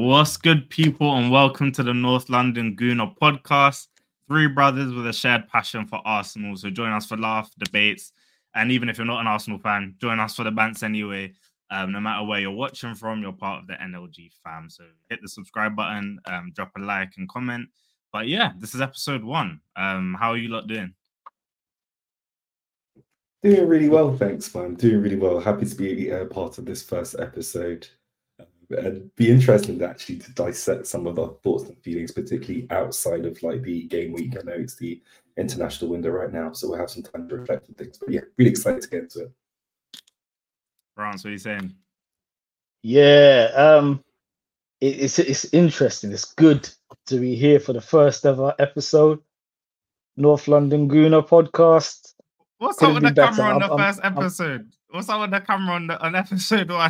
What's good, people, and welcome to the North London Gooner podcast. Three brothers with a shared passion for Arsenal. So join us for laugh, debates, and even if you're not an Arsenal fan, join us for the bants anyway. No matter where you're watching from, you're part of the NLG fam. So hit the subscribe button, drop a like and comment. But yeah, this is episode 1. How are you lot doing? Doing really well, thanks, man. Doing really well. Happy to be part of this first episode. And be interesting actually to dissect some of our thoughts and feelings, particularly outside of like the game week. I know it's the international window right now, so we'll have some time to reflect on things. But yeah, really excited to get into it. France, what are you saying? Yeah, it's interesting. It's good to be here for the first ever episode, North London Gooner podcast. What's up with the camera on the first episode? What's up with the camera on episode 1?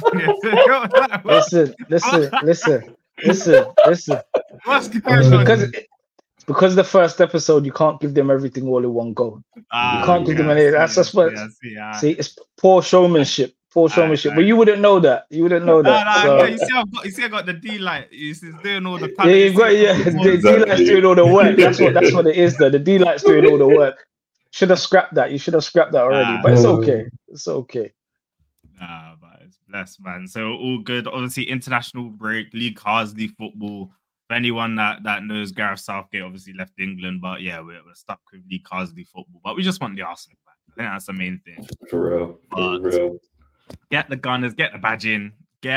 Listen. What's going on? Because the first episode, you can't give them everything all in one go. You can't give them anything. That's just what. See, it's poor showmanship. But you wouldn't know that. No, you see, I got the D-Light. He's doing all the. Yeah, you've got the D-Light's doing all the work. That's what it is. Though the D-Light's doing all the work. Should have scrapped that. You should have scrapped that already. But it's okay. It's okay. Nah, but it's blessed, man. So all good. Obviously, international break, League Harsley football. For anyone that knows, Gareth Southgate obviously left England, but yeah, we're stuck with League Harsley football. But we just want the Arsenal back. I think that's the main thing. For real. Get the Gunners, get the badge in.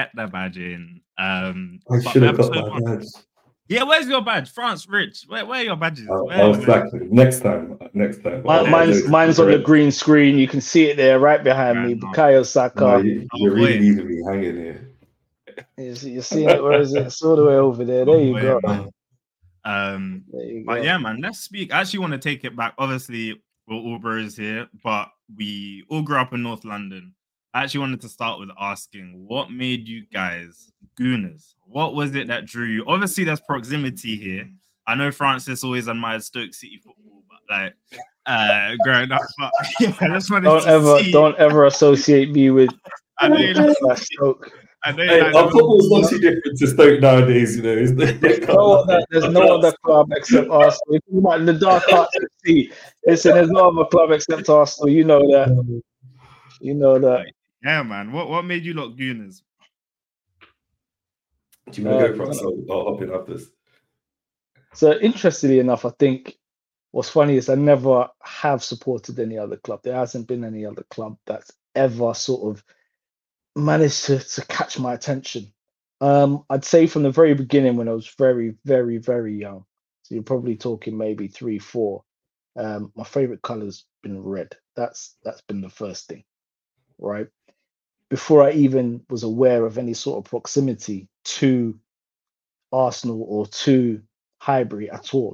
I should have got my badge. Yeah, where's your badge? France, Rich, where are your badges? Exactly. Next time. Mine's on the green screen. You can see it there right behind me. Bukayo Saka. No, you're really leaving me hanging here. You're seeing it. Where is it? It's all the way over there. There you go. But yeah, man, let's speak. I actually want to take it back. Obviously, we're all bros here, but we all grew up in North London. I actually wanted to start with asking, what made you guys Gooners? What was it that drew you? Obviously, there's proximity here. I know Francis always admired Stoke City football, but like growing up, but yeah, I just wanted don't ever associate me with Stoke. Our football's not too different to Stoke nowadays, you know. There's no other club except Arsenal. If you like the dark arts of the sea, listen, there's no other club except Arsenal. You know that. Yeah, man. What made you look Gooners? Do you want to go for us? I'll hop in after this. So, interestingly enough, I think what's funny is I never have supported any other club. There hasn't been any other club that's ever sort of managed to catch my attention. I'd say from the very beginning when I was very, very, very young. So you're probably talking maybe 3, 4. My favorite color's been red. That's been the first thing, right? Before I even was aware of any sort of proximity to Arsenal or to Highbury at all.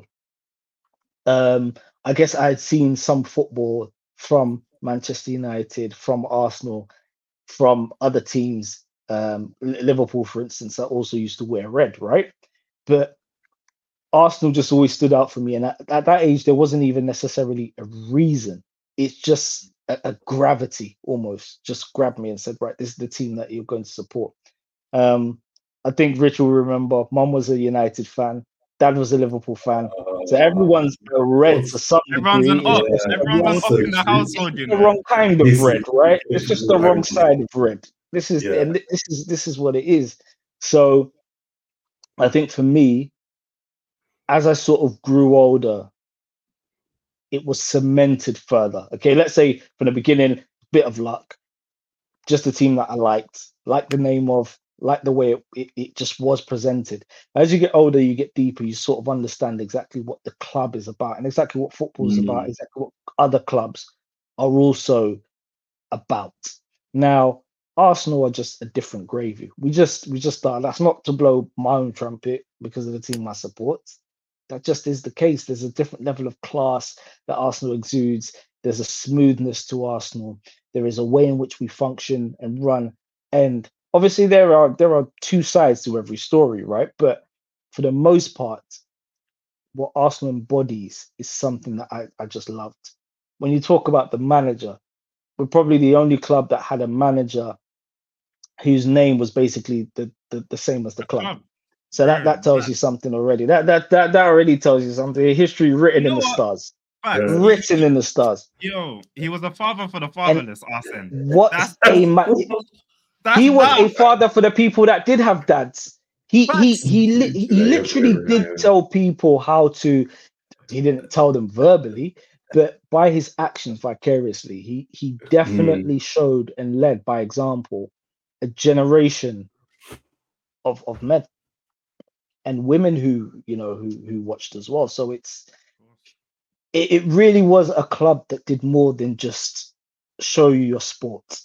I guess I had seen some football from Manchester United, from Arsenal, from other teams. Liverpool, for instance, that also used to wear red, right? But Arsenal just always stood out for me. And at that age, there wasn't even necessarily a reason. It's just a gravity almost just grabbed me and said, right, this is the team that you're going to support. I think Rich will remember, Mum was a United fan, Dad was a Liverpool fan. So everyone's a red to some degree. Everyone's an op in the household, you know. The wrong kind of red, right? It's just the wrong side of red. This is what it is. So I think for me, as I sort of grew older, it was cemented further. Okay, let's say from the beginning, bit of luck, just a team that I liked the name of, like the way it just was presented. As you get older, you get deeper, you sort of understand exactly what the club is about and exactly what football is about, exactly what other clubs are also about. Now, Arsenal are just a different gravy. We just are. That's not to blow my own trumpet because of the team I support. That just is the case. There's a different level of class that Arsenal exudes. There's a smoothness to Arsenal. There is a way in which we function and run. And obviously there are two sides to every story, right? But for the most part, what Arsenal embodies is something that I just loved. When you talk about the manager, we're probably the only club that had a manager whose name was basically the same as the club. So that tells you something already. That already tells you something. History written in the stars. Written in the stars. Yo, he was a father for the fatherless, Arsene. He was a father for the people that did have dads. He literally did tell people how to. He didn't tell them verbally, but by his actions vicariously, he definitely showed and led by example a generation of men and women who watched as well. So it really was a club that did more than just show you your sport.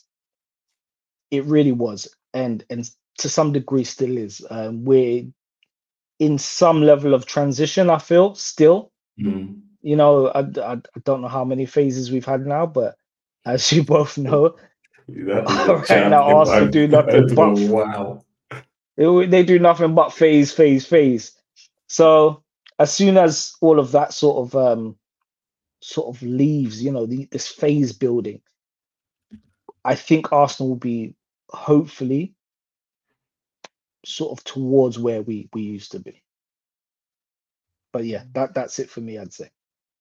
It really was, and to some degree still is. We're in some level of transition, I feel, still. You know, I don't know how many phases we've had now, but as you both know, right now Arsenal do nothing but they do nothing but phase. So as soon as all of that sort of leaves, you know, this phase building, I think Arsenal will be hopefully sort of towards where we used to be. But yeah, that's it for me, I'd say.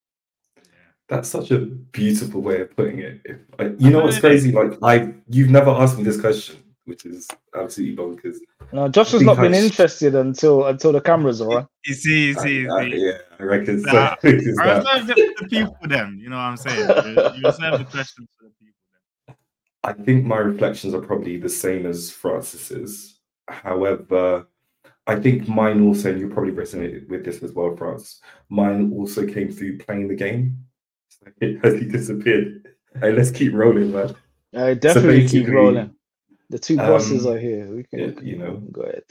That's such a beautiful way of putting it. You know what's crazy? Like you've never asked me this question, which is absolutely bonkers. No, Josh has not been interested until the cameras are on. You see. Yeah, I reckon so. I reserve the people then. You know what I'm saying? You reserve the questions for the people then. I think my reflections are probably the same as Francis's. However, I think mine also, and you probably resonate with this as well, France. Mine also came through playing the game. Has he disappeared? Hey, let's keep rolling, man. Definitely keep rolling. The two bosses are here. We can go ahead.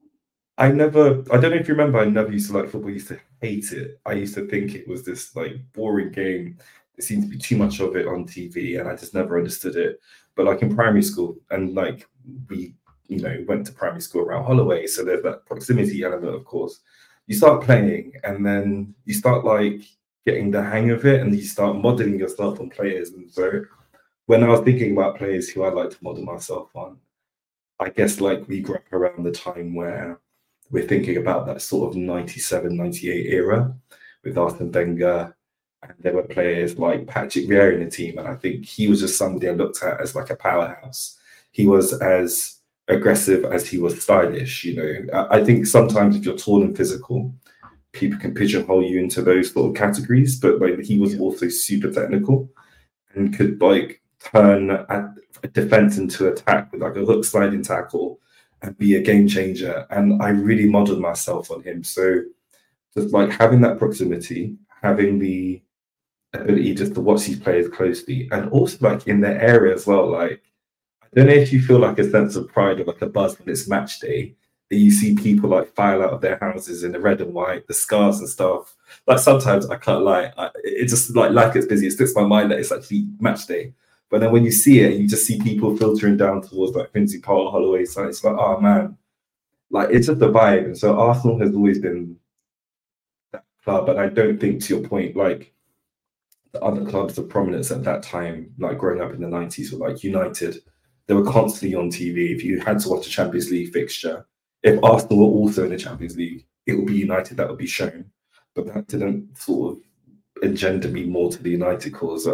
I don't know if you remember, I never used to like football. I used to hate it. I used to think it was this like boring game. There seemed to be too much of it on TV, and I just never understood it. But like in primary school, and like we, went to primary school around Holloway, so there's that proximity element, of course. You start playing, and then you start like getting the hang of it, and you start modeling yourself on players. And so when I was thinking about players who I'd like to model myself on, I guess like we grew up around the time where we're thinking about that sort of 97, 98 era with Arsene Wenger, and there were players like Patrick Vieira in the team, and I think he was just somebody I looked at as like a powerhouse. He was as aggressive as he was stylish. I think sometimes if you're tall and physical, people can pigeonhole you into those sort of categories, but like he was also super technical and could like turn a defense into attack with like a hook sliding tackle and be a game changer. And I really modeled myself on him. So just like having that proximity, having the ability just to watch these players closely, and also like in their area as well. Like, I don't know if you feel like a sense of pride or like a buzz when it's match day, that you see people like file out of their houses in the red and white, the scarves and stuff. Like sometimes I can't lie, it just like life gets busy. It slips my mind that it's actually match day. But then when you see it, you just see people filtering down towards like Finsbury Park, Holloway. So it's like, oh man, like it's just the vibe. And so Arsenal has always been that club. And I don't think, to your point, like the other clubs of prominence at that time, like growing up in the 90s, were like United. They were constantly on TV. If you had to watch a Champions League fixture, if Arsenal were also in the Champions League, it would be United that would be shown. But that didn't sort of engender me more to the United cause.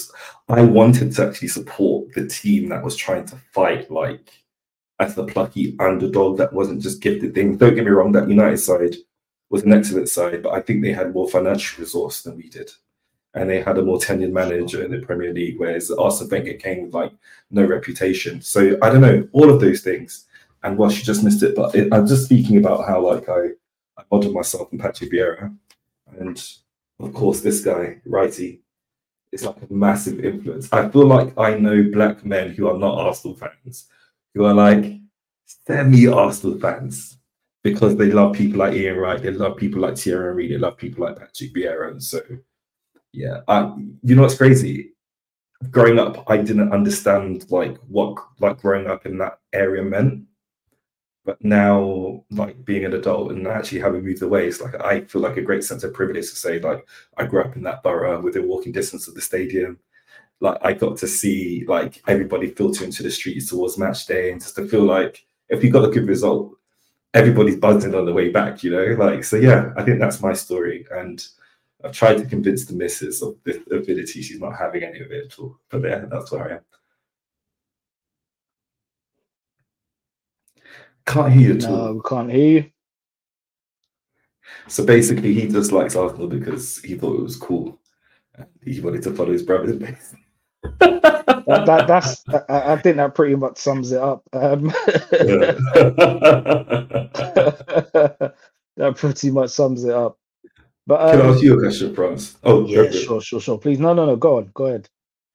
I wanted to actually support the team that was trying to fight like as the plucky underdog that wasn't just gifted things. Don't get me wrong, that United side was an excellent side, but I think they had more financial resource than we did. And they had a more tenured manager in the Premier League, whereas Arsene Wenger came with like no reputation. So I don't know, all of those things. And well, she just missed it, but I'm just speaking about how like I modeled myself in Patrick Vieira. And of course, this guy, Righty, is like a massive influence. I feel like I know black men who are not Arsenal fans, who are like semi-Arsenal fans, because they love people like Ian Wright, they love people like Thierry Henry, they love people like Patrick Vieira. And so, yeah, you know what's crazy? Growing up, I didn't understand like what like growing up in that area meant. But now, like being an adult and actually having moved away, it's like I feel like a great sense of privilege to say, like, I grew up in that borough within walking distance of the stadium. Like I got to see like everybody filter into the streets towards match day, and just to feel like if you got a good result, everybody's buzzing on the way back, you know, like, so yeah, I think that's my story. And I've tried to convince the missus of the ability. She's not having any of it at all. But yeah, that's where I am. Can't hear you at all. No, we can't hear you. So basically, he just likes Arsenal because he thought it was cool. He wanted to follow his brother's base. I think that pretty much sums it up. That pretty much sums it up. But can I ask you a question, Franz? Oh, yeah, sure. Please, no. Go on. Go ahead.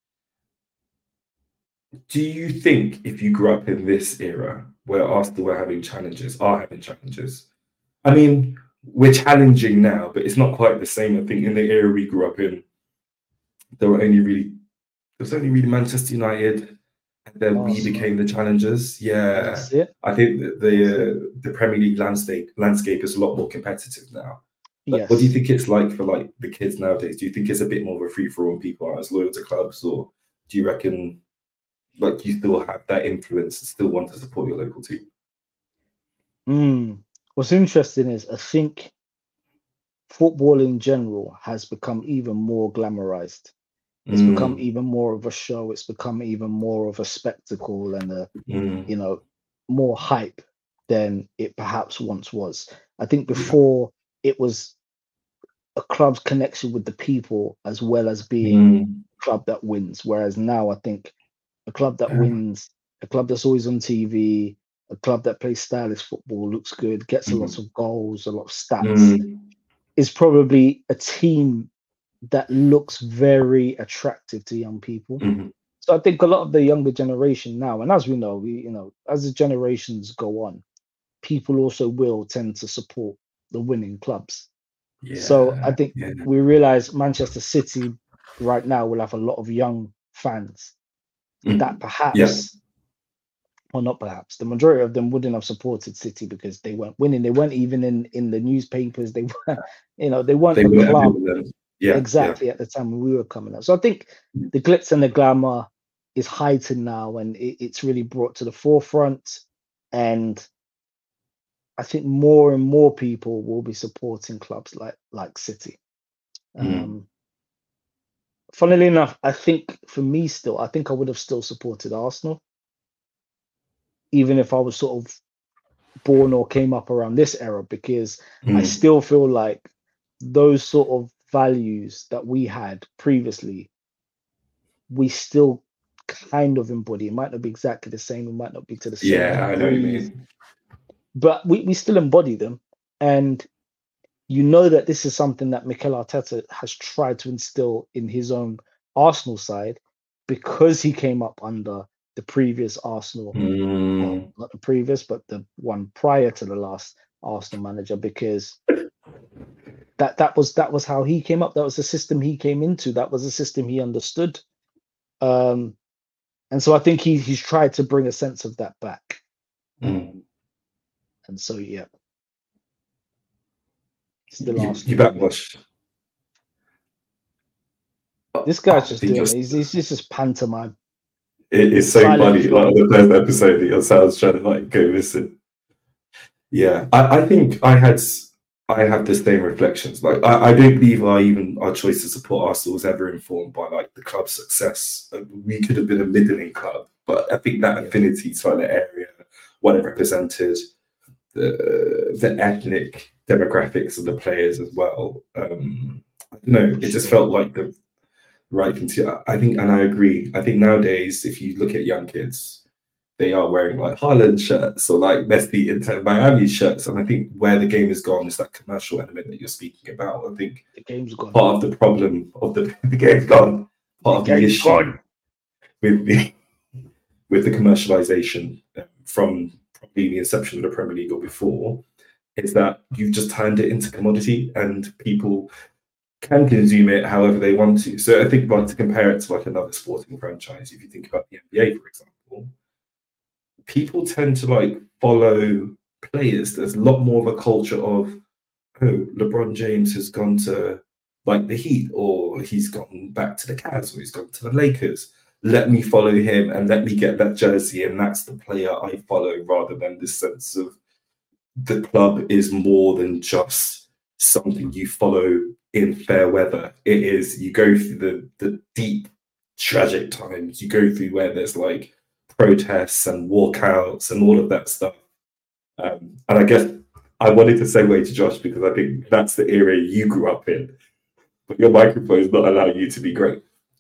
Do you think if you grew up in this era where Arsenal are having challenges? I mean, we're challenging now, but it's not quite the same. I think in the era we grew up in, there was only really Manchester United, and then we became the challengers. Yeah, I think that the Premier League landscape is a lot more competitive now. Yes. What do you think it's like for like the kids nowadays? Do you think it's a bit more of a free for all and people aren't as loyal to clubs, or do you reckon like you still have that influence and still want to support your local team? What's interesting is I think football in general has become even more glamorized. It's become even more of a show. It's become even more of a spectacle and you know, more hype than it perhaps once was. I think before it was a club's connection with the people as well as being a club that wins. Whereas now I think a club that wins, a club that's always on TV, a club that plays stylish football, looks good, gets a lot of goals, a lot of stats, is probably a team that looks very attractive to young people. So I think a lot of the younger generation now, and as we know, as the generations go on, people also will tend to support the winning clubs. So I think we realize Manchester City right now will have a lot of young fans that perhaps, or not perhaps, the majority of them wouldn't have supported City because they weren't winning. They weren't even in the newspapers. They weren't, they weren't the club. At the time when we were coming up. So I think the glitz and the glamour is heightened now, and it's really brought to the forefront. And I think more and more people will be supporting clubs like City. Funnily enough, I think for me still, I think I would have still supported Arsenal, even if I was sort of born or came up around this era, because I still feel like those sort of values that we had previously, we still kind of embody. It might not be exactly the same, it might not be to the same degree, I know what you mean. But we still embody them. And you know that this is something that Mikel Arteta has tried to instill in his own Arsenal side, because he came up under the previous Arsenal, well, not the previous, but the one prior to the last Arsenal manager, because that was how he came up. That was the system he came into. That was the system he understood. And so I think he's tried to bring a sense of that back. And so still Arsenal. You backwash. This guy's just doing it. He's just pantomime. It is so funny. Like the first episode, your sounds trying to like go listen. Yeah, I think I have the same reflections. Like I don't believe our choice to support Arsenal was ever informed by like the club's success. We could have been a middling club, but I think that affinity to like the area, what it represented, the ethnic demographics of the players as well. I don't know, it just felt like the right thing to. I think, and I agree. I think nowadays, if you look at young kids, they are wearing like Haaland shirts or like Messi Inter Miami shirts, and I think where the game has gone is that commercial element that you're speaking about. I think the game's gone. Part of the problem of the game's gone. Part of the issue with the commercialization from probably the inception of the Premier League or before is that you've just turned it into commodity, and people can consume it however they want to. So I think, like, to compare it to like another sporting franchise, if you think about the NBA, for example, people tend to like follow players. There's a lot more of a culture of, oh, LeBron James has gone to like the Heat, or he's gone back to the Cavs, or he's gone to the Lakers. Let me follow him and let me get that jersey, and that's the player I follow, rather than this sense of the club is more than just something you follow in fair weather. It is, you go through the deep, tragic times. You go through where there's like protests and walkouts and all of that stuff. And I guess I wanted to segue to Josh because I think that's the era you grew up in, but your microphone is not allowing you to be great.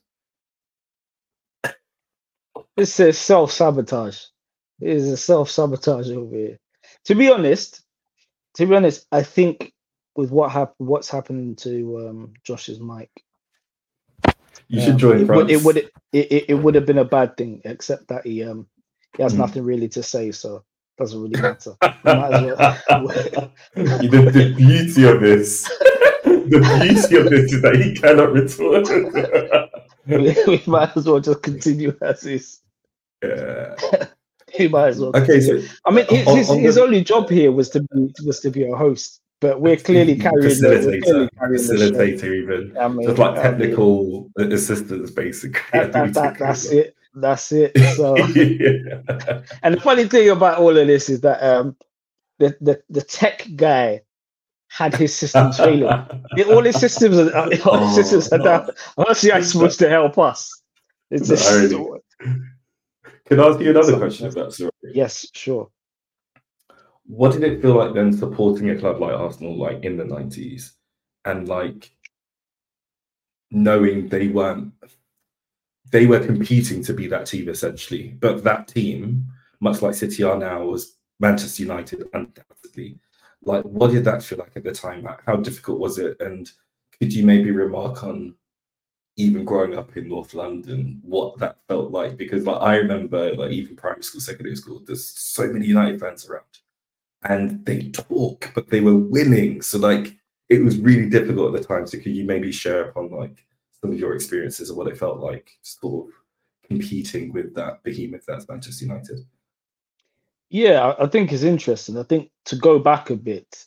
This is self-sabotage. It is a self-sabotage over here. To be honest, I think with what's happening to Josh's mic, you should join France. It would have been a bad thing, except that he has nothing really to say, so it doesn't really matter. Might as well. The beauty of this, is that he cannot retort. We might as well just continue as is. Yeah. He might as well. Okay, so I mean, his only job here was to be a host, but we're clearly carrying facilitator, even I mean, just like technical assistants, basically. That's it. That's it. So, yeah. And the funny thing about all of this is that the tech guy had his systems failing. All his systems are down. How's the guy supposed to help us? It's just. Can I ask you another question if that's all right? Yes, sure. What did it feel like then supporting a club like Arsenal, like in the 90s, and like knowing they were competing to be that team essentially, but that team, much like City are now, was Manchester United undoubtedly. Like, what did that feel like at the time? Like, how difficult was it? And could you maybe remark on even growing up in North London, what that felt like? Because like I remember, like even primary school, secondary school, there's so many United fans around, and they talk, but they were winning. So like it was really difficult at the time. So could you maybe share upon like some of your experiences of what it felt like, sort of competing with that behemoth that's Manchester United? Yeah, I think it's interesting. I think to go back a bit,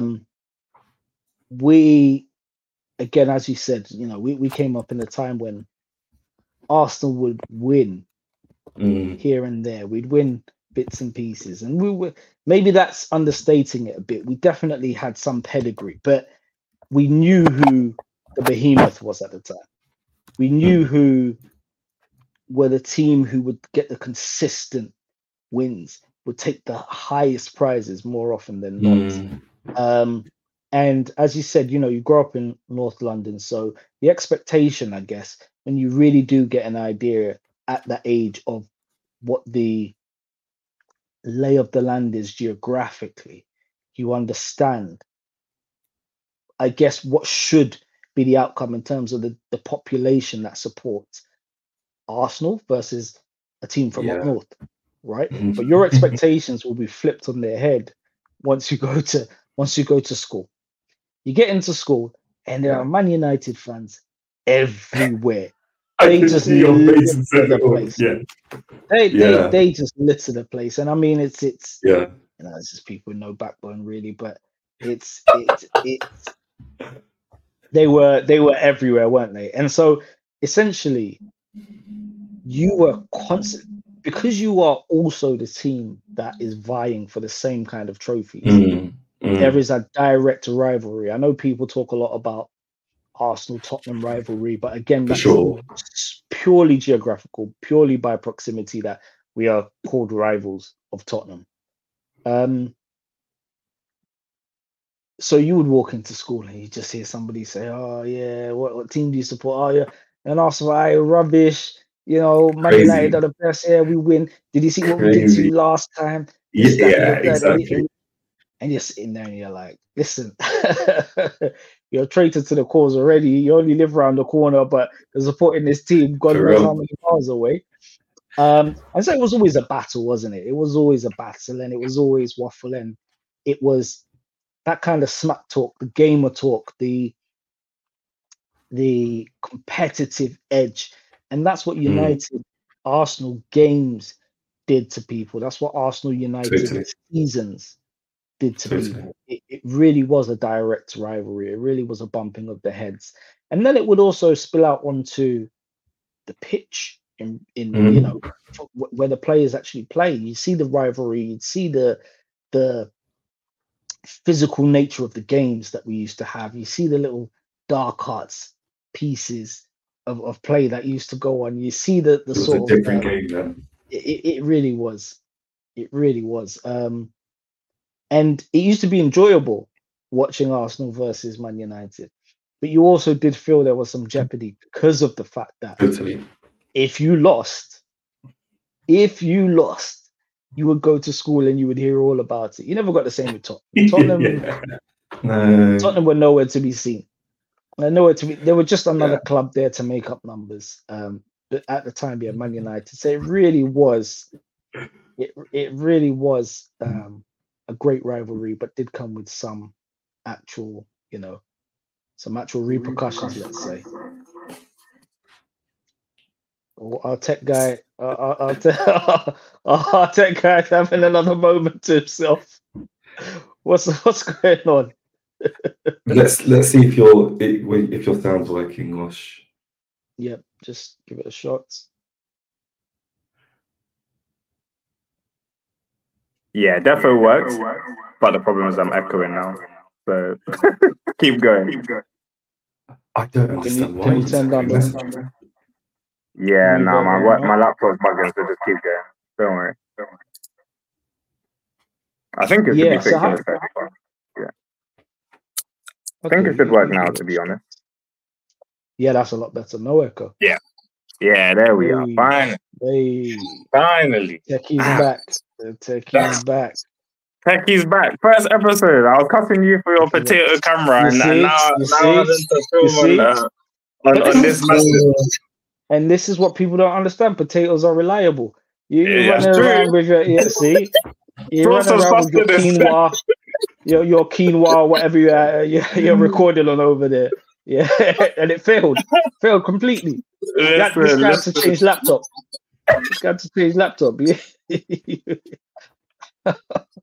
we. Again, as you said, we came up in a time when Arsenal would win here and there. We'd win bits and pieces, and we were, maybe that's understating it a bit. We definitely had some pedigree, but we knew who the behemoth was at the time. We knew who were the team who would get the consistent wins, would take the highest prizes more often than not. And as you said, you grew up in North London. So the expectation, I guess, when you really do get an idea at that age of what the lay of the land is geographically, you understand, I guess, what should be the outcome in terms of the population that supports Arsenal versus a team from up north, right? But your expectations will be flipped on their head once you go to school. You get into school, and there are Man United fans everywhere. They just litter the place. They just litter the place, and I mean it's it's just people with no backbone, really. But it's they were everywhere, weren't they? And so essentially, you were constant because you are also the team that is vying for the same kind of trophies. There is a direct rivalry. I know people talk a lot about Arsenal-Tottenham rivalry, but again, that's purely geographical, purely by proximity that we are called rivals of Tottenham. So you would walk into school and you just hear somebody say, "Oh yeah, what team do you support? Oh yeah," and Arsenal, rubbish. Man United are the best. Yeah, we win. Did you see what we did to you last time? Exactly. And you're sitting there and you're like, listen, you're a traitor to the cause already. You only live around the corner, but you're supporting this team God knows how many miles away. And so it was always a battle, wasn't it? It was always a battle, and it was always waffle, and it was that kind of smack talk, the gamer talk, the competitive edge. And that's what United Arsenal games did to people. That's what Arsenal United seasons did to people. It really was a direct rivalry. It really was a bumping of the heads. And then it would also spill out onto the pitch in where the players actually play. You see the rivalry, you'd see the physical nature of the games that we used to have. You see the little dark arts pieces of play that used to go on. You see the sort of different game then. It really was. It really was. And it used to be enjoyable watching Arsenal versus Man United. But you also did feel there was some jeopardy because of the fact that if you lost, you would go to school and you would hear all about it. You never got the same with Tottenham. Tottenham were nowhere to be seen. They were just another club there to make up numbers. But at the time, Man United. So it really was a great rivalry, but did come with some actual repercussions, let's say. Our tech guy, our tech guy's having another moment to himself. What's going on? Let's see if your sound's working, Osh. Yep, just give it a shot. Yeah, definitely works. But the problem is I'm echoing now. So keep going. I don't understand why. Can you turn down the... Yeah, no, my laptop's bugging, so just keep going. Don't worry. I think it should be fixed in a second. Yeah. I think it should work now, to be honest. Yeah, that's a lot better. No echo. Yeah. Yeah, there we are. Finally. Techie's back. Techie's back. Techie's back. First episode. I was cussing you for your potato camera, and now I'm into film on this message. And this is what people don't understand. Potatoes are reliable. You run around with your your quinoa, your quinoa, whatever you're recording on over there. Yeah, and it failed completely. You had to change laptop. Yeah.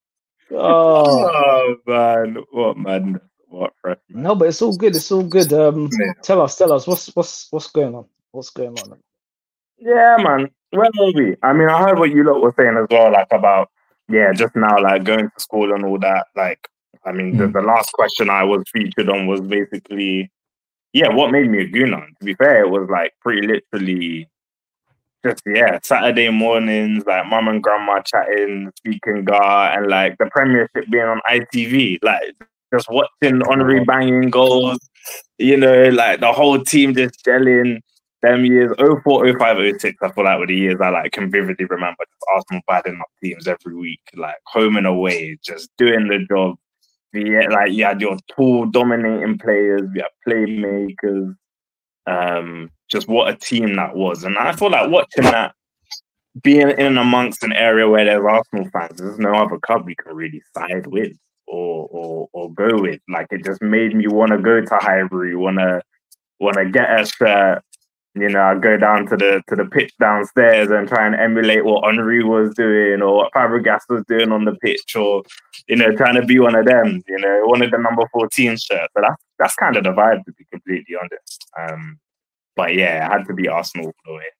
Oh man, what man? What? No, but it's all good. It's all good. Tell us what's going on. What's going on? Yeah, man. Where are we? I mean, I heard what you lot were saying as well, like about just now, like going to school and all that. Like, I mean, the last question I was featured on was basically, what made me a Gooner? To be fair, it was like pretty literally just Saturday mornings, like mum and grandma chatting, speaking gar, and like the Premiership being on ITV, like just watching Henry banging goals, like the whole team just gelling. Them years, 04, 05, 06, I feel like were the years I can vividly remember. Just Arsenal battling up teams every week, like home and away, just doing the job. You had your tall, dominating players, you had playmakers. Just what a team that was. And I feel like watching that, being in amongst an area where there's Arsenal fans, there's no other club you can really side with or go with. Like, it just made me want to go to Highbury, want to get a shirt. I'd go down to the pitch downstairs and try and emulate what Henry was doing or what Fabregas was doing on the pitch, or trying to be one of them. One of the number 14 shirts. But that's kind of the vibe, to be completely honest. But it had to be Arsenal for the way.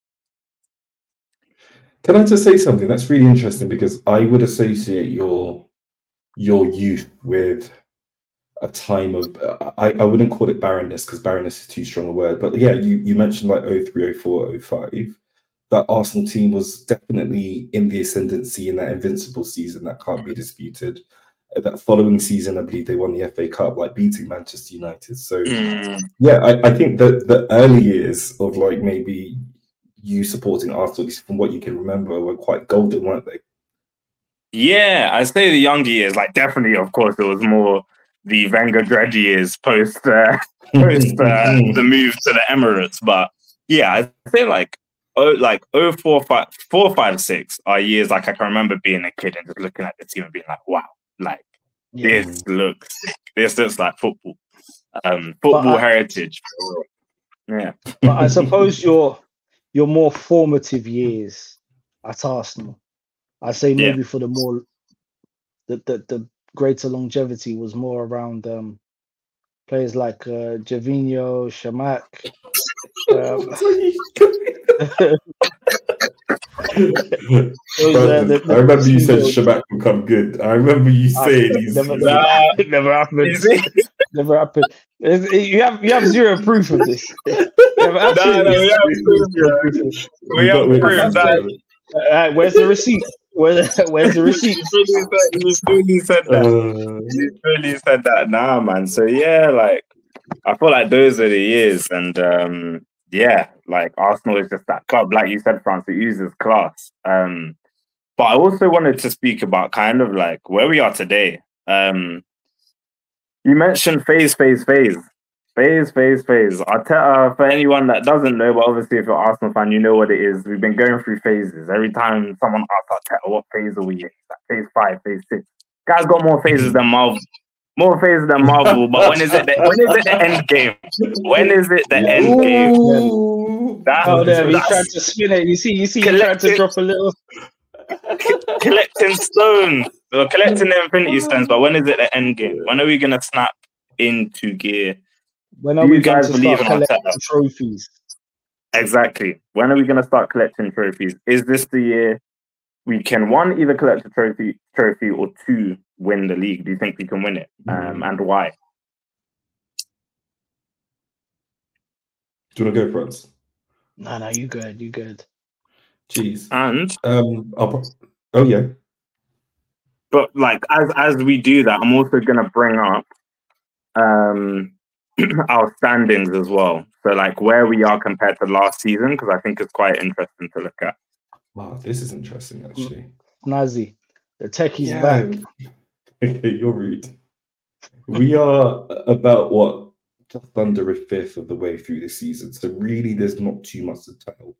Can I just say something? That's really interesting, because I would associate your youth with a time of, I wouldn't call it barrenness, because barrenness is too strong a word, but you mentioned like 03, 04, 05. That Arsenal team was definitely in the ascendancy in that invincible season that can't be disputed. That following season, I believe they won the FA Cup, like beating Manchester United. So I think that the early years of like maybe you supporting Arsenal, from what you can remember, were quite golden, weren't they? Yeah, I'd say the younger years, like definitely, of course, it was more the Wenger Dredge years post the move to the Emirates. But I feel like 04, 5, 6 are years like I can remember being a kid and just looking at the team and being like, wow, like this looks sick. This looks like football. Football heritage. Yeah. But I suppose your more formative years at Arsenal, I say maybe for the more the greater longevity was more around players like Gervinho, Shamak. I remember you said Shabak would come good. I remember you saying never happened. Never happened. You have zero proof of this. We have proof. Where's the receipt? Where's the receipt? He said that. He really said that. Nah, man. So yeah, like I feel like those are the years, and yeah, like Arsenal is just that club, like you said, France. It uses class. But I also wanted to speak about kind of like where we are today. You mentioned phase. Arteta, for anyone that doesn't know, but obviously if you're an Arsenal fan, you know what it is. We've been going through phases. Every time someone asks Arteta, what phase are we in? Like phase 5, phase 6. Guy's got more phases than Marvel. But when is it the end game? When is it the end game? He tried to spin it. You see, he tried to drop a little. Collecting stones. We're collecting the Infinity Stones, but when is it the end game? When are we going to snap into gear? When are we going to start collecting trophies? Exactly. When are we going to start collecting trophies? Is this the year we can, one, either collect a trophy, or two, win the league? Do you think we can win it? And why? Do you want to go, France? No, you good. Jeez. And oh yeah. But like as we do that, I'm also going to bring up our standings as well. So like where we are compared to last season, because I think it's quite interesting to look at. Wow, this is interesting actually. Nazi, the techie's back. You're rude. We are about just under a fifth of the way through the season. So really there's not too much to tell.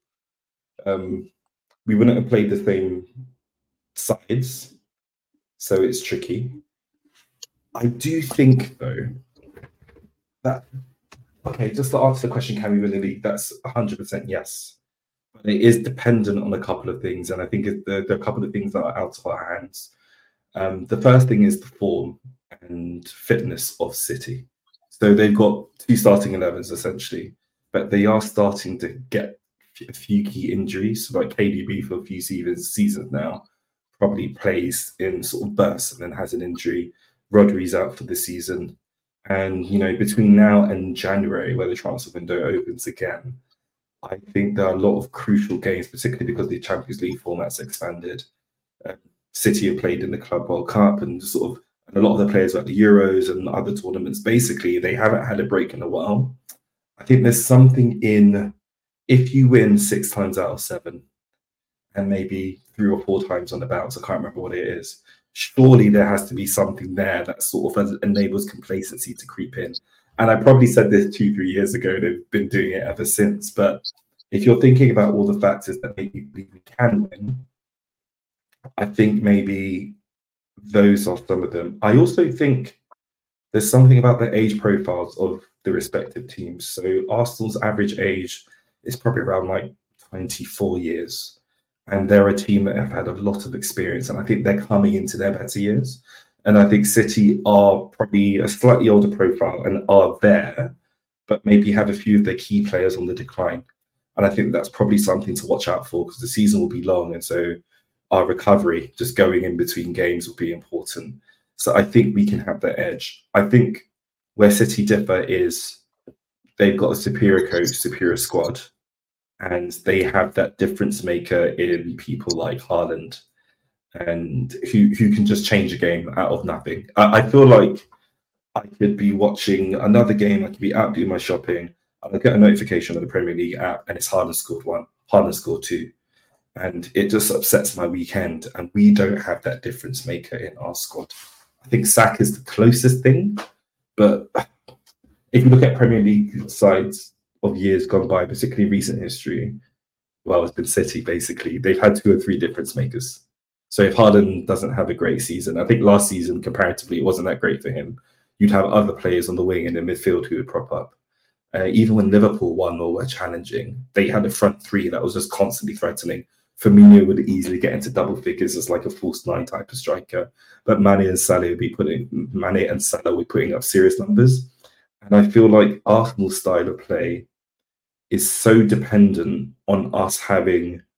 We wouldn't have played the same sides, so it's tricky. I do think though that, okay, just to answer the question, can we win the league? That's 100% yes. But it is dependent on a couple of things, and I think there are a couple of things that are out of our hands. The first thing is the form and fitness of City. So they've got 2 starting 11s essentially, but they are starting to get a few key injuries. Like KDB for a few seasons now probably plays in sort of bursts and then has an injury. Rodri's out for the season. And, between now and January, where the transfer window opens again, I think there are a lot of crucial games, particularly because the Champions League format's expanded. City have played in the Club World Cup and a lot of the players were at the Euros and other tournaments. Basically, they haven't had a break in a while. I think there's something in, if you win 6 times out of 7 and maybe 3 or 4 times on the bounce, I can't remember what it is, surely there has to be something there that sort of enables complacency to creep in. And I probably said this 2-3 years ago, they've been doing it ever since. But if you're thinking about all the factors that maybe we can win, I think maybe those are some of them. I also think there's something about the age profiles of the respective teams. So Arsenal's average age is probably around like 24 years. And they're a team that have had a lot of experience. And I think they're coming into their better years. And I think City are probably a slightly older profile and are there, but maybe have a few of their key players on the decline. And I think that's probably something to watch out for, because the season will be long. And so our recovery, just going in between games, will be important. So I think we can have that edge. I think where City differ is they've got a superior coach, superior squad, and they have that difference maker in people like Haaland, and who can just change a game out of nothing. I feel like I could be watching another game, I could be out doing my shopping, and I get a notification on the Premier League app, and it's Haaland scored 1, Haaland scored 2. And it just upsets my weekend, and we don't have that difference maker in our squad. I think Saka is the closest thing, but if you look at Premier League sides of years gone by, particularly recent history, well, it's been City basically. They've had 2 or 3 difference makers. So if Haaland doesn't have a great season, I think last season comparatively it wasn't that great for him. You'd have other players on the wing and in midfield who would prop up. Even when Liverpool won or were challenging, they had a front 3 that was just constantly threatening. Firmino would easily get into double figures as like a false 9 type of striker, but Mane and Salah would be putting up serious numbers. And I feel like Arsenal's style of play is so dependent on us having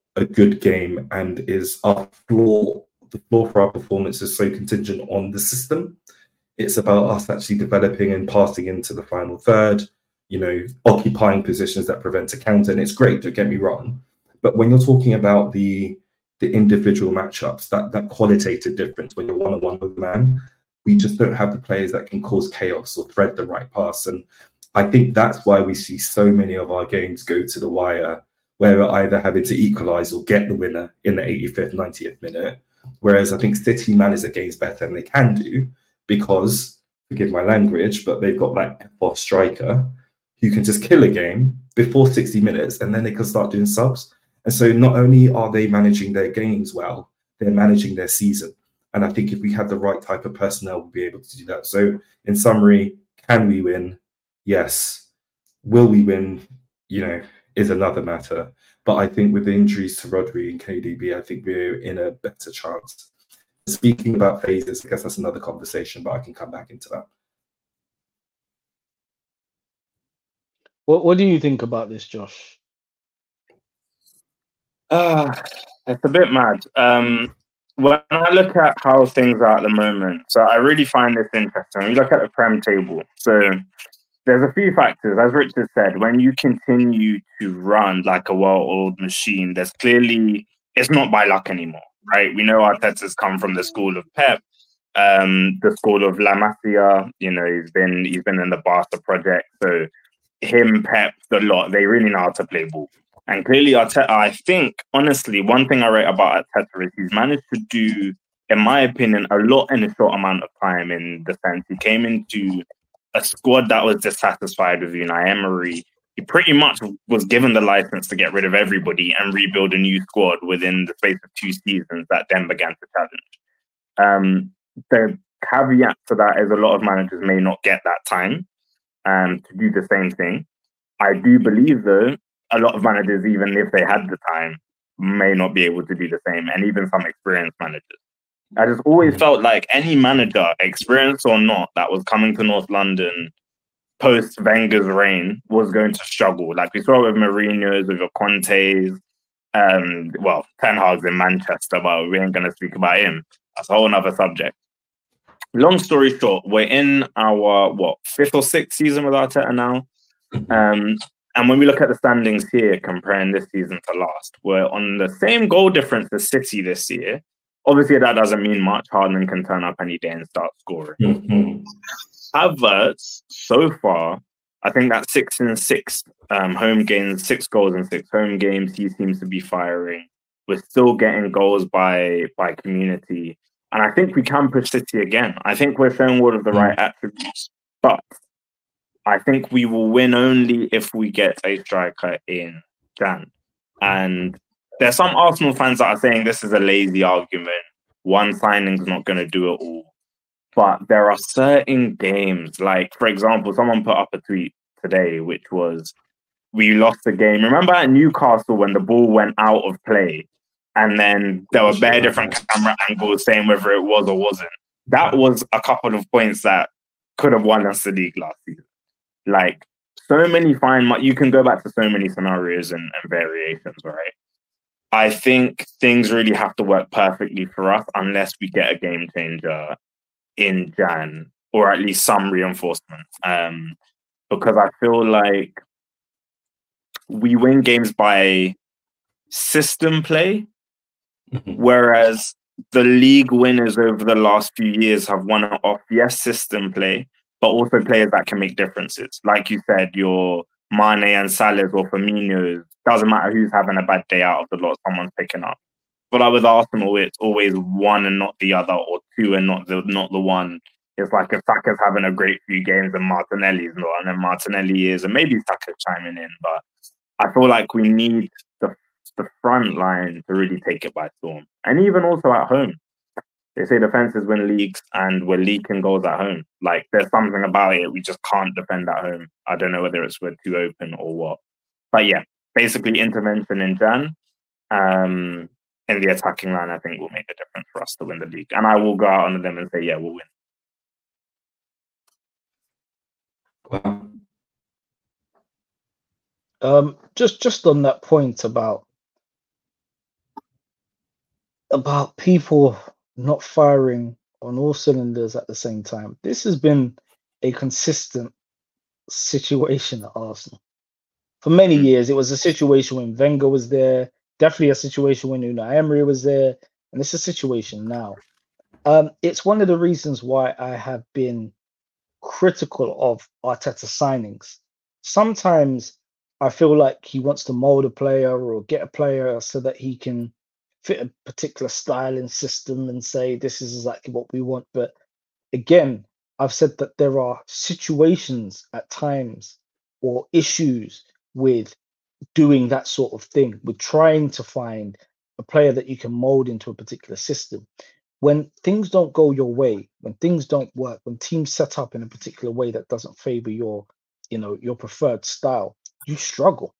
a good game, and is the floor for our performance is so contingent on the system. It's about us actually developing and passing into the final third, occupying positions that prevent a counter. And it's great, don't get me wrong. But when you're talking about the individual matchups, that qualitative difference when you're one-on-one with a man, we just don't have the players that can cause chaos or thread the right pass. And I think that's why we see so many of our games go to the wire, where we're either having to equalise or get the winner in the 85th, 90th minute. Whereas I think City manage their games better than they can do, because, forgive my language, but they've got that F-off striker who can just kill a game before 60 minutes, and then they can start doing subs. And so not only are they managing their games well, they're managing their season. And I think if we have the right type of personnel, we'll be able to do that. So in summary, can we win? Yes. Will we win? Is another matter. But I think with the injuries to Rodri and KDB, I think we're in a better chance. Speaking about phases, I guess that's another conversation, but I can come back into that. What do you think about this, Josh? It's a bit mad. When I look at how things are at the moment, so I really find this interesting. We look at the Prem table. So there's a few factors. As Richard said, when you continue to run like a well-oiled machine, it's not by luck anymore, right? We know Arteta's come from the school of Pep, the school of La Masia. He's been in the Barca project. So him, Pep, the lot, they really know how to play ball. And clearly, Arteta, I think, honestly, one thing I rate about Arteta is he's managed to do, in my opinion, a lot in a short amount of time, in the sense he came into a squad that was dissatisfied with Unai Emery. He pretty much was given the license to get rid of everybody and rebuild a new squad within the space of 2 seasons that then began to challenge. The caveat to that is a lot of managers may not get that time to do the same thing. I do believe, though, a lot of managers, even if they had the time, may not be able to do the same, and even some experienced managers. I just always felt like any manager, experienced or not, that was coming to North London post Wenger's reign was going to struggle. Like we saw with Mourinho's, with your Conte's, Ten Hag's in Manchester, but we ain't going to speak about him. That's a whole other subject. Long story short, we're in our, 5th or 6th season with Arteta now. And when we look at the standings here, comparing this season to last, we're on the same goal difference as City this year. Obviously, that doesn't mean much. Haaland can turn up any day and start scoring. Mm-hmm. Havertz, so far, I think that's 6 in 6 home games, 6 goals in 6 home games. He seems to be firing. We're still getting goals by community. And I think we can push City again. I think we're showing all of the right attributes. But I think we will win only if we get a striker in Jan. And there's some Arsenal fans that are saying this is a lazy argument. One signing's not going to do it all. But there are certain games, like, for example, someone put up a tweet today, which was, we lost the game. Remember at Newcastle when the ball went out of play and then there were very different camera angles saying whether it was or wasn't? That was a couple of points that could have won us the league last season. Like, so many you can go back to so many scenarios and variations, right? I think things really have to work perfectly for us unless we get a game changer in Jan, or at least some reinforcement. Because I feel like we win games by system play, whereas the league winners over the last few years have won it off, yes, system play, but also players that can make differences. Like you said, your Mane and Salah or Firmino, doesn't matter who's having a bad day out of the lot, someone's picking up. But with Arsenal, it's always one and not the other, or two and not the one. It's like if Saka's having a great few games and Martinelli's not, and then Martinelli is, and maybe Saka's chiming in. But I feel like we need the front line to really take it by storm. And even also at home. They say defenses win leagues, and we're leaking goals at home. Like, there's something about it. We just can't defend at home. I don't know whether it's we're too open or what. But yeah, basically intervention in Jan. In the attacking line, I think will make a difference for us to win the league. And I will go out on them and say, yeah, we'll win. Just on that point about about people not firing on all cylinders at the same time. This has been a consistent situation at Arsenal. For many years, it was a situation when Wenger was there, definitely a situation when Unai Emery was there, and it's a situation now. It's one of the reasons why I have been critical of Arteta signings. Sometimes I feel like he wants to mold a player or get a player so that he can fit a particular style and system and say this is exactly what we want. But again, I've said that there are situations at times or issues with doing that sort of thing, with trying to find a player that you can mold into a particular system. When things don't go your way, when things don't work, when teams set up in a particular way that doesn't favor your preferred style, you struggle.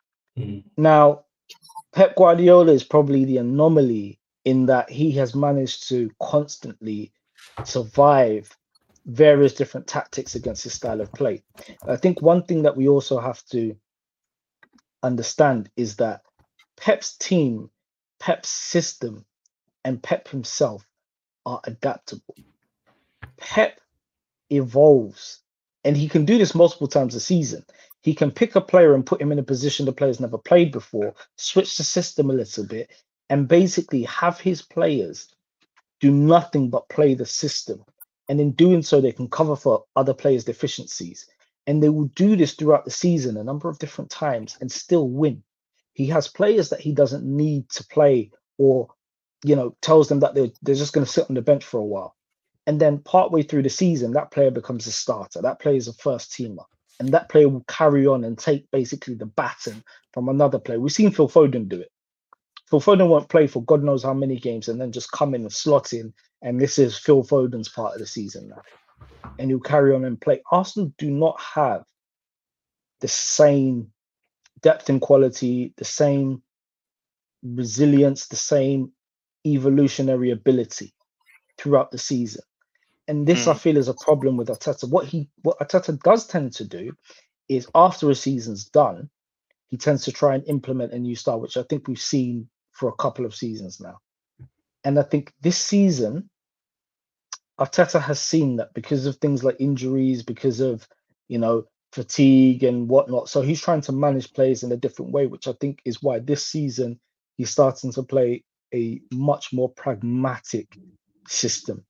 Now, Pep Guardiola is probably the anomaly in that he has managed to constantly survive various different tactics against his style of play. I think one thing that we also have to understand is that Pep's team, Pep's system, and Pep himself are adaptable. Pep evolves, and he can do this multiple times a season. He can pick a player and put him in a position the player's never played before, switch the system a little bit, and basically have his players do nothing but play the system. And in doing so, they can cover for other players' deficiencies. And they will do this throughout the season a number of different times and still win. He has players that he doesn't need to play, or tells them that they're just going to sit on the bench for a while. And then partway through the season, that player becomes a starter. That player is a first teamer. And that player will carry on and take basically the baton from another player. We've seen Phil Foden do it. Phil Foden won't play for God knows how many games and then just come in and slot in. And this is Phil Foden's part of the season now. And he'll carry on and play. Arsenal do not have the same depth and quality, the same resilience, the same evolutionary ability throughout the season. And this, I feel, is a problem with Arteta. What Arteta does tend to do is after a season's done, he tends to try and implement a new style, which I think we've seen for a couple of seasons now. And I think this season, Arteta has seen that because of things like injuries, because of, fatigue and whatnot. So he's trying to manage players in a different way, which I think is why this season he's starting to play a much more pragmatic system.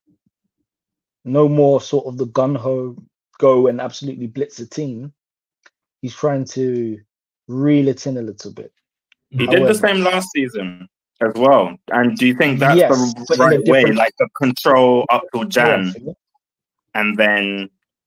No more sort of the gun-ho go and absolutely blitz a team. He's trying to reel it in a little bit. He did the same last season as well. And do you think that's the right way, like the control up till Jan, and then?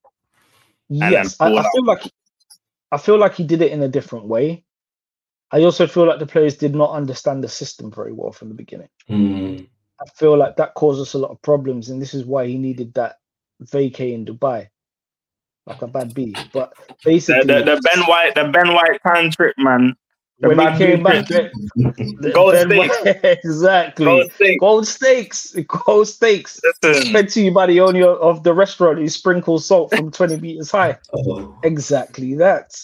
Yes, I feel like he did it in a different way. I also feel like the players did not understand the system very well from the beginning. I feel like that caused us a lot of problems, and this is why he needed that vacay in Dubai, like a bad B. But basically, the Ben White time trip, man. When he came back, gold stakes. Exactly. Gold stakes. Fed to you by the owner of the restaurant who sprinkles salt from 20 meters high. Exactly that.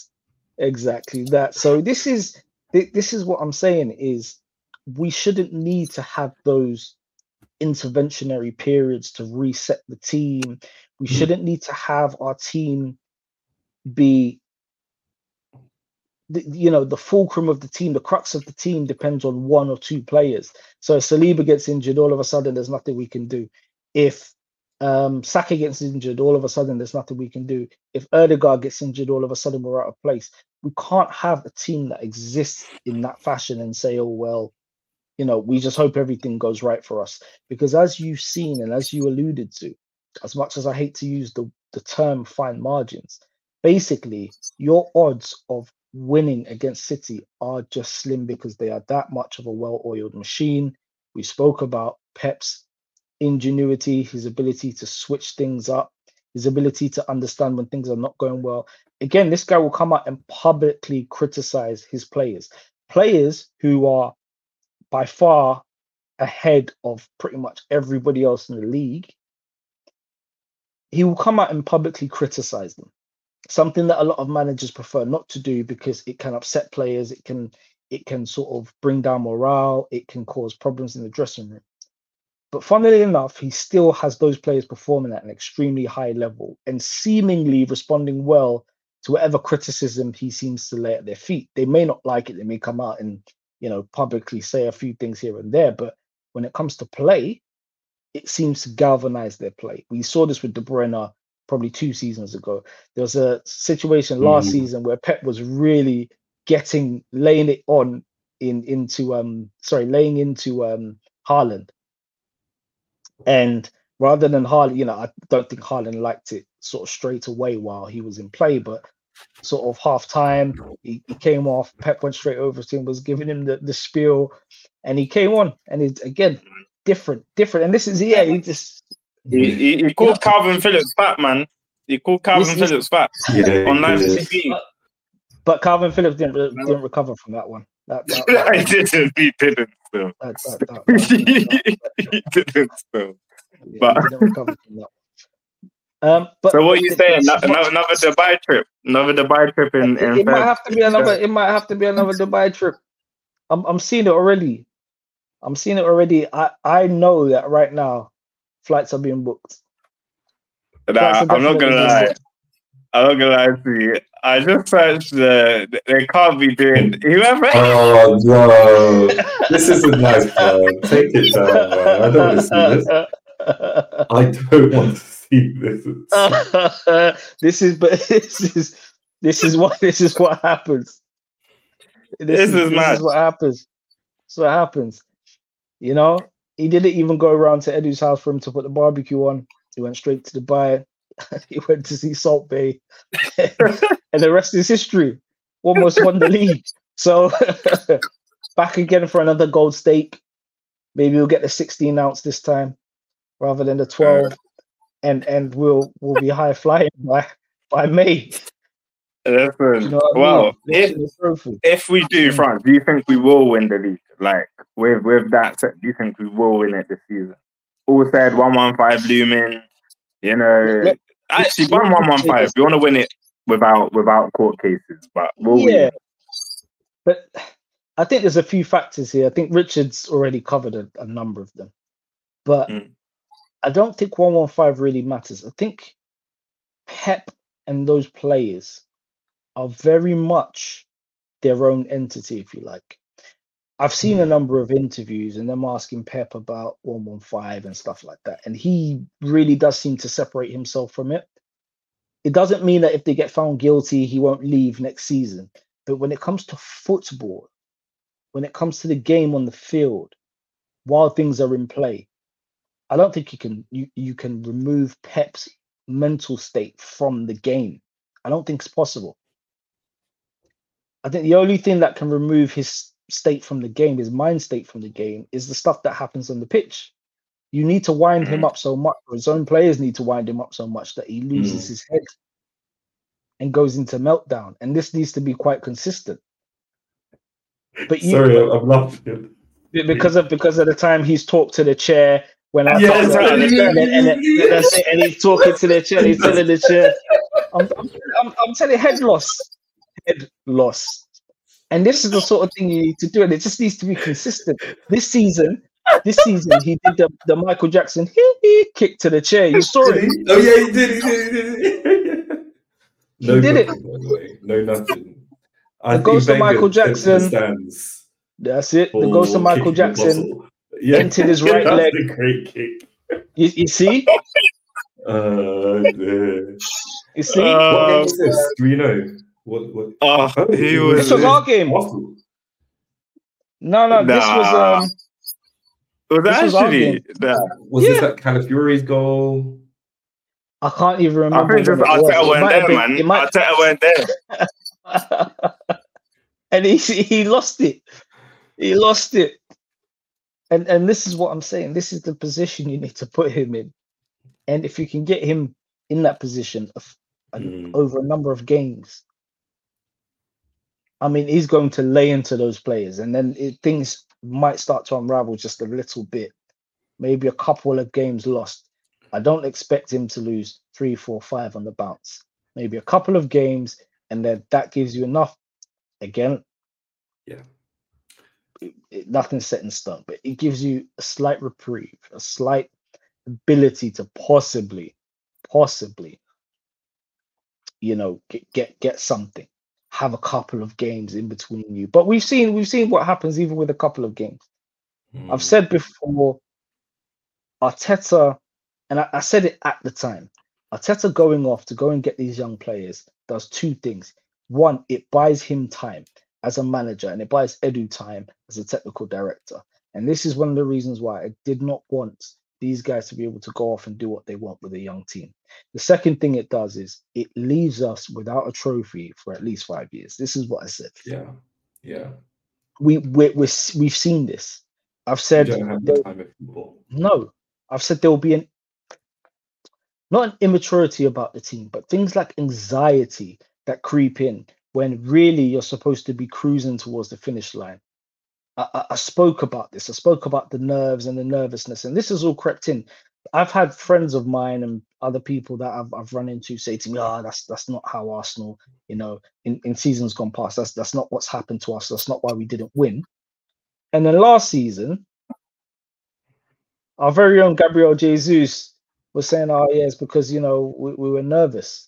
So this is what I'm saying is we shouldn't need to have those interventionary periods to reset the team. We shouldn't need to have our team be the fulcrum of the team. The crux of the team depends on one or two players. So if Saliba gets injured, all of a sudden there's nothing we can do. If Saka gets injured, all of a sudden there's nothing we can do. If Ødegaard gets injured, all of a sudden we're out of place. We can't have a team that exists in that fashion and say, oh, well, we just hope everything goes right for us. Because as you've seen and as you alluded to, as much as I hate to use the term fine margins, basically your odds of winning against City are just slim because they are that much of a well-oiled machine. We spoke about Pep's ingenuity, his ability to switch things up, his ability to understand when things are not going well. Again, this guy will come out and publicly criticize his players who are by far ahead of pretty much everybody else in the league. He will come out and publicly criticize them. Something that a lot of managers prefer not to do because it can upset players. It can, it can sort of bring down morale, it can cause problems in the dressing room. But funnily enough, he still has those players performing at an extremely high level and seemingly responding well to whatever criticism he seems to lay at their feet. They may not like it, they may come out and, publicly say a few things here and there, but when it comes to play, it seems to galvanize their play. We saw this with De Bruyne probably 2 seasons ago. There was a situation last season where Pep was really laying into Haaland. And rather than Haaland, I don't think Haaland liked it sort of straight away while he was in play, but sort of half time, he came off, Pep went straight over to him, was giving him the spiel, and he came on, and it's again different. And this is he called Calvin Phillips fat, man. He called Calvin Phillips fat on live TV. But Calvin Phillips didn't recover from that one. He didn't still. He didn't still. But he didn't recover from that one. But so what are you saying? Another Dubai trip? Another Dubai trip in it might have to be another. It might have to be another Dubai trip. I'm seeing it already. I know that right now, flights are being booked. I'm not gonna lie. I'm not gonna lie to you. I just searched they can't be doing whoever. Oh no, this isn't nice, man. Take it down, man. I don't want to see this. I don't want to see this. This is what happens. This is what happens. So what happens. He didn't even go around to Edu's house for him to put the barbecue on. He went straight to Dubai. He went to see Salt Bay, and the rest is history. Almost won the league. So back again for another gold stake. Maybe we'll get the 16 ounce this time rather than the 12, and we'll be high flying by May. Listen, if we do, France, do you think we will win the league? Like with that set, do you think we will win it this season? All said 115 looming. Actually, 115. We want to win it without court cases, but will we? But I think there's a few factors here. I think Richard's already covered a number of them, but I don't think 115 really matters. I think Pep and those players are very much their own entity, if you like. I've seen a number of interviews and them asking Pep about 115 and stuff like that. And he really does seem to separate himself from it. It doesn't mean that if they get found guilty, he won't leave next season. But when it comes to football, when it comes to the game on the field, while things are in play, I don't think you can remove Pep's mental state from the game. I don't think it's possible. I think the only thing that can remove his state from the game, his mind state from the game, is the stuff that happens on the pitch. You need to wind him up so much, or his own players need to wind him up so much that he loses his head and goes into meltdown. And this needs to be quite consistent. But I'm laughing because of the time he's talked to the chair when I and he's talking to the chair, and he's telling the chair, I'm telling head loss. And this is the sort of thing you need to do, and it just needs to be consistent. This season, he did the Michael Jackson kick to the chair. You saw it. Oh yeah, he did. He did it. No, nothing. The ghost of Michael Jackson. That's it. The ghost of Michael Jackson entered his right leg. A great kick. You see? You see? What game was this? Do you know? What? He was. This was our game. No. This was this that Calafiori's goal? I can't even remember. I think Arteta went there. And he lost it. He lost it. And this is what I'm saying. This is the position you need to put him in. And if you can get him in that position over a number of games, I mean, he's going to lay into those players, and then things might start to unravel just a little bit. Maybe a couple of games lost. I don't expect him to lose 3, 4, 5 on the bounce. Maybe a couple of games, and then that gives you enough. Again, nothing's set in stone, but it gives you a slight reprieve, a slight ability to possibly, get something, have a couple of games in between you. But we've seen what happens even with a couple of games. I've said before, Arteta, and I said it at the time, Arteta going off to go and get these young players does two things. One, it buys him time as a manager, and it buys Edu time as a technical director. And this is one of the reasons why I did not want these guys to be able to go off and do what they want with a young team. The second thing it does is it leaves us without a trophy for at least 5 years. This is what I said. Yeah. We've seen this. I've said you don't have the time of football. No. I've said there will be not an immaturity about the team, but things like anxiety that creep in when really you're supposed to be cruising towards the finish line. I spoke about this. I spoke about the nerves and the nervousness, and this has all crept in. I've had friends of mine and other people that I've run into say to me, that's not how Arsenal, in seasons gone past. That's not what's happened to us. That's not why we didn't win. And then last season, our very own Gabriel Jesus was saying, it's because, we were nervous.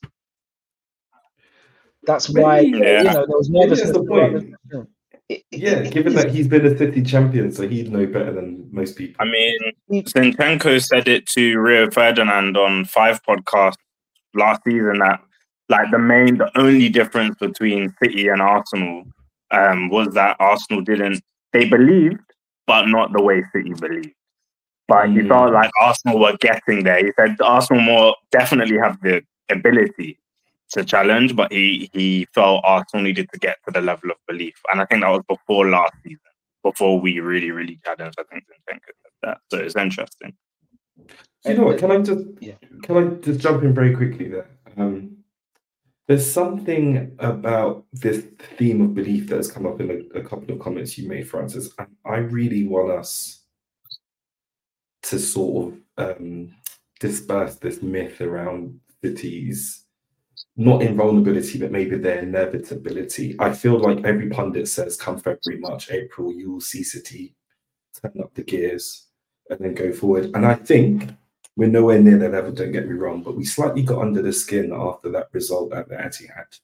That's why, there was nervousness. The point. Given that he's been a City champion, so he'd know better than most people. I mean, Zinchenko said it to Rio Ferdinand on 5 podcast last season that, like, the only difference between City and Arsenal was that Arsenal they believed, but not the way City believed. But he felt like Arsenal were getting there. He said Arsenal more definitely have the ability to challenge, but he felt Arsenal needed to get to the level of belief. And I think that was before last season, before we really, really challenged. I think Zinchenko said that. So it's interesting. You know what? Can I just jump in very quickly there? There's something about this theme of belief that has come up in a couple of comments you made, Francis. And I really want us to sort of disperse this myth around City's not invulnerability, but maybe their inevitability. I feel like every pundit says come February, March, April, you will see City turn up the gears and then go forward. And I think we're nowhere near that level, don't get me wrong, but we slightly got under the skin after that result at the Etihad.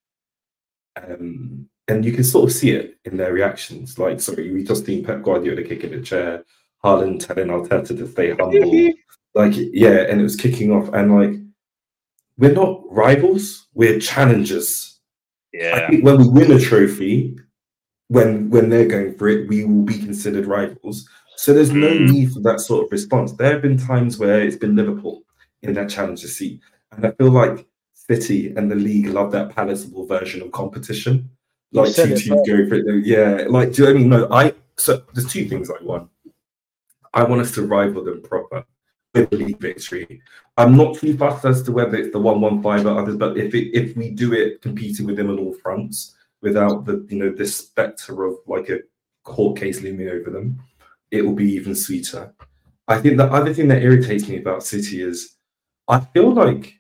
And you can sort of see it in their reactions. Like, we just seen Pep Guardiola kicking the chair, Haaland telling Arteta to stay humble. And it was kicking off. And like, we're not rivals, we're challengers. Yeah. I think when we win a trophy, when they're going for it, we will be considered rivals. So there's no need for that sort of response. There have been times where it's been Liverpool in that challenger seat. And I feel like City and the league love that palatable version of competition. Like two teams go for it. Yeah. Like, do you know what I mean? No, so there's two things I want. I want us to rival them proper with the league victory. I'm not too fussed as to whether it's the 1-1-5 or others, but if we do it competing with them on all fronts without this spectre of like a court case looming over them, it will be even sweeter. I think the other thing that irritates me about City is I feel like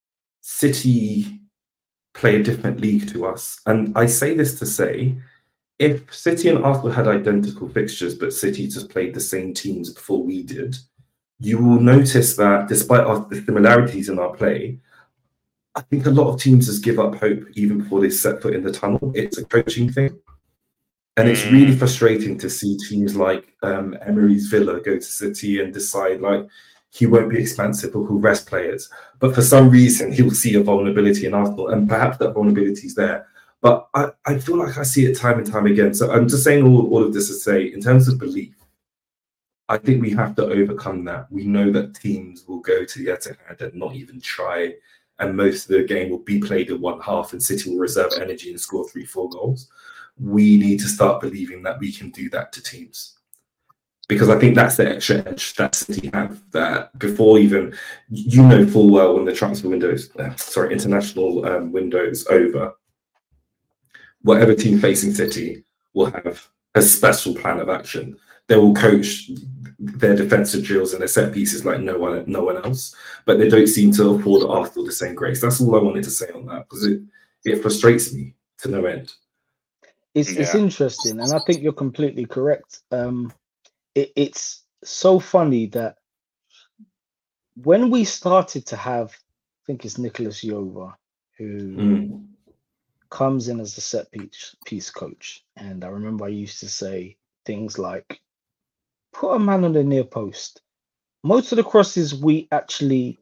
City play a different league to us. And I say this to say, if City and Arsenal had identical fixtures, but City just played the same teams before we did, you will notice that despite the similarities in our play, I think a lot of teams just give up hope even before they set foot in the tunnel. It's a coaching thing. And it's really frustrating to see teams like Emery's Villa go to City and decide like he won't be expansive or he'll rest players. But for some reason, he'll see a vulnerability in Arsenal, and perhaps that vulnerability is there. But I feel like I see it time and time again. So I'm just saying all of this to say, in terms of belief, I think we have to overcome that. We know that teams will go to the Etihad and not even try, and most of the game will be played in one half and City will reserve energy and score 3-4 goals. We need to start believing that we can do that to teams. Because I think that's the extra edge that City have, that before even, full well when the transfer international window's over, whatever team facing City will have a special plan of action. They will coach their defensive drills and their set pieces like no one else, but they don't seem to afford Arsenal the same grace. That's all I wanted to say on that, because it frustrates me to no end. It's interesting, and I think you're completely correct. It's so funny that when we started to have, I think it's Nicholas Yova who comes in as a set piece coach, and I remember I used to say things like, "Put a man on the near post." Most of the crosses we actually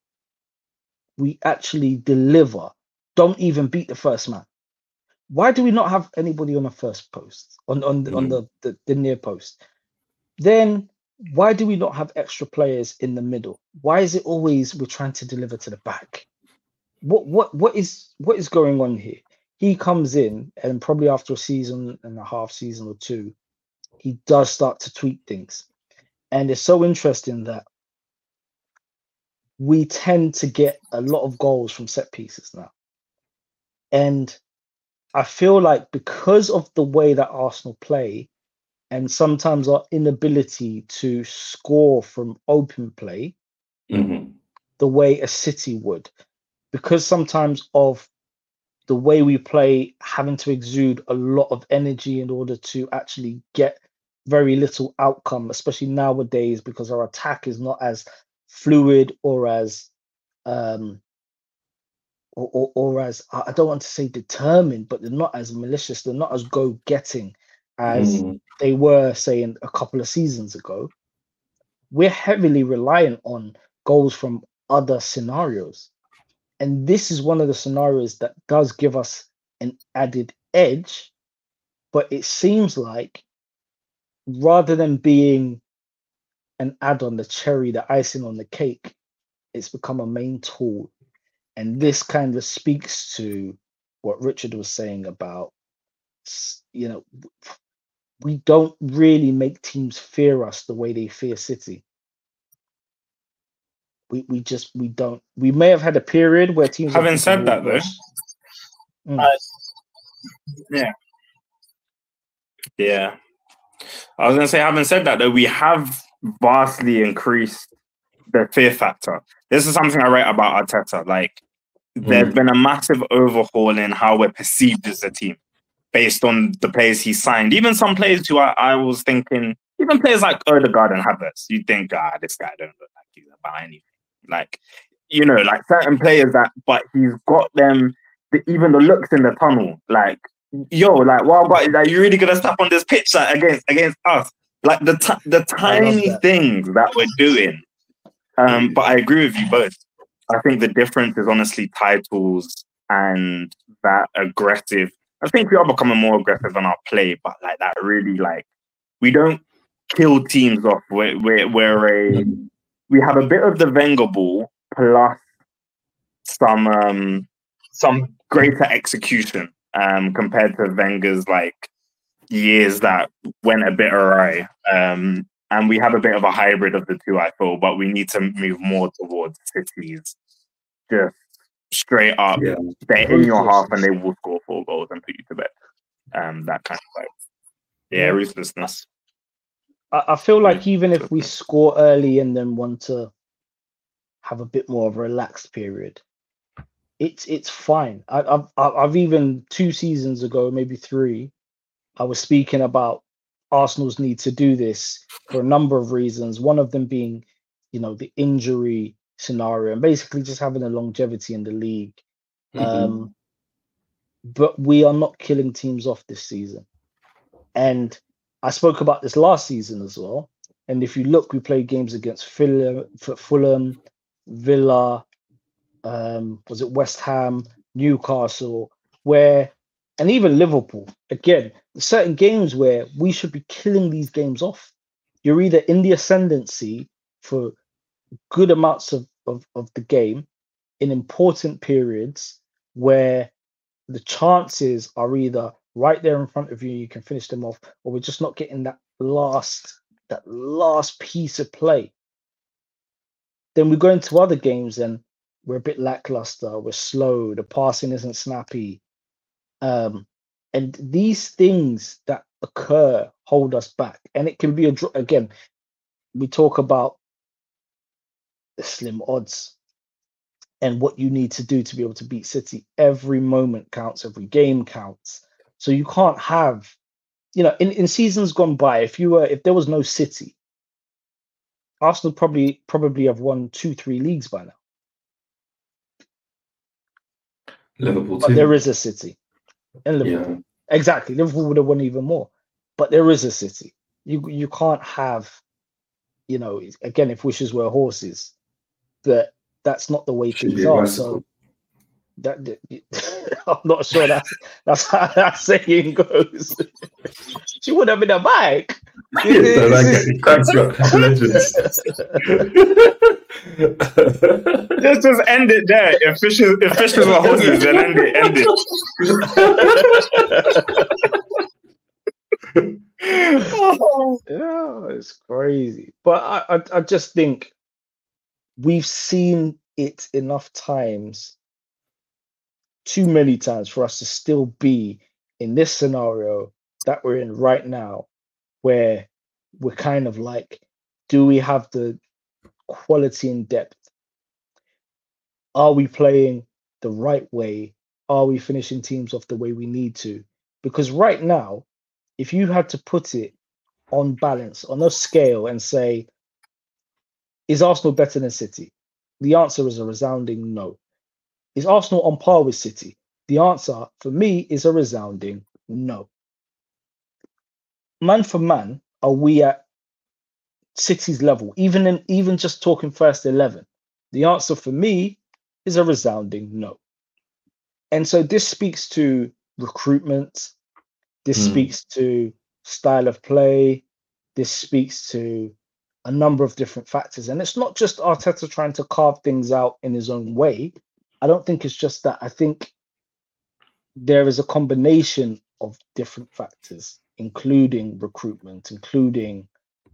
deliver don't even beat the first man. Why do we not have anybody on the first post, on the near post? Then why do we not have extra players in the middle? Why is it always we're trying to deliver to the back? What is going on here? He comes in, and probably after a season and a half, season or two, he does start to tweak things. And it's so interesting that we tend to get a lot of goals from set pieces now. And I feel like because of the way that Arsenal play, and sometimes our inability to score from open play, the way a City would, because sometimes of the way we play, having to exude a lot of energy in order to actually get very little outcome, especially nowadays, because our attack is not as fluid or as or as, I don't want to say determined, but they're not as malicious, they're not as go-getting as they were saying a couple of seasons ago. We're heavily reliant on goals from other scenarios. And this is one of the scenarios that does give us an added edge, but it seems like rather than being an add-on, the cherry, the icing on the cake, it's become a main tool. And this kind of speaks to what Richard was saying about, we don't really make teams fear us the way they fear City. We don't. We may have had a period where teams. Having said that, though, yeah, I was gonna say, having said that, though, we have vastly increased the fear factor. This is something I write about Arteta. Like, there's been a massive overhaul in how we're perceived as a team based on the players he signed. Even some players who I was thinking, even players like Odegaard and Havertz, you think, this guy don't look like he's about anything. Like, like certain players but he's got them, even the looks in the tunnel. Like, wow, but you really gonna step on this pitch against us? Like the tiny things that we're doing. But I agree with you both. I think the difference is honestly titles and that aggressive. I think we are becoming more aggressive on our play, but like that really, like, we don't kill teams off. We have a bit of the Wenger ball plus some greater execution compared to Wenger's like years that went a bit awry. And we have a bit of a hybrid of the two, I feel, but we need to move more towards City's just straight up. Yeah. They're in your half and they will score 4 goals and put you to bed. That kind of ruthlessness. I feel like even if we score early and then want to have a bit more of a relaxed period, it's fine. I've even 2 seasons ago, maybe 3, I was speaking about Arsenal's need to do this for a number of reasons. One of them being, the injury scenario and basically just having a longevity in the league. But we are not killing teams off this season. And I spoke about this last season as well. And if you look, we played games against Fulham, Villa, was it West Ham, Newcastle, and even Liverpool. Again, certain games where we should be killing these games off. You're either in the ascendancy for good amounts of the game in important periods where the chances are either right there in front of you, you can finish them off, or we're just not getting that last piece of play. Then we go into other games and we're a bit lackluster, we're slow, the passing isn't snappy. And these things that occur hold us back. And it can be again, we talk about the slim odds and what you need to do to be able to beat City. Every moment counts, every game counts. So you can't have, in seasons gone by, if there was no City, Arsenal probably have won 2-3 leagues by now. Liverpool but too. There is a City in Liverpool. Yeah. Exactly. Liverpool would have won even more. But there is a City. You can't have, again, if wishes were horses, that's not the way things are. So I'm not sure that's how that saying goes. She would have been a bike. Legends. Just end it there. If fishes were horses, then end it. Yeah, it's crazy. But I just think we've seen it enough times, too many times, for us to still be in this scenario that we're in right now, where we're kind of like, do we have the quality and depth? Are we playing the right way? Are we finishing teams off the way we need to? Because right now, if you had to put it on balance, on a scale, and say, is Arsenal better than City? The answer is a resounding no. Is Arsenal on par with City? The answer for me is a resounding no. Man for man, are we at City's level? Even just talking first 11, the answer for me is a resounding no. And so this speaks to recruitment. This speaks to style of play. This speaks to a number of different factors. And it's not just Arteta trying to carve things out in his own way. I don't think it's just that. I think there is a combination of different factors, including recruitment, including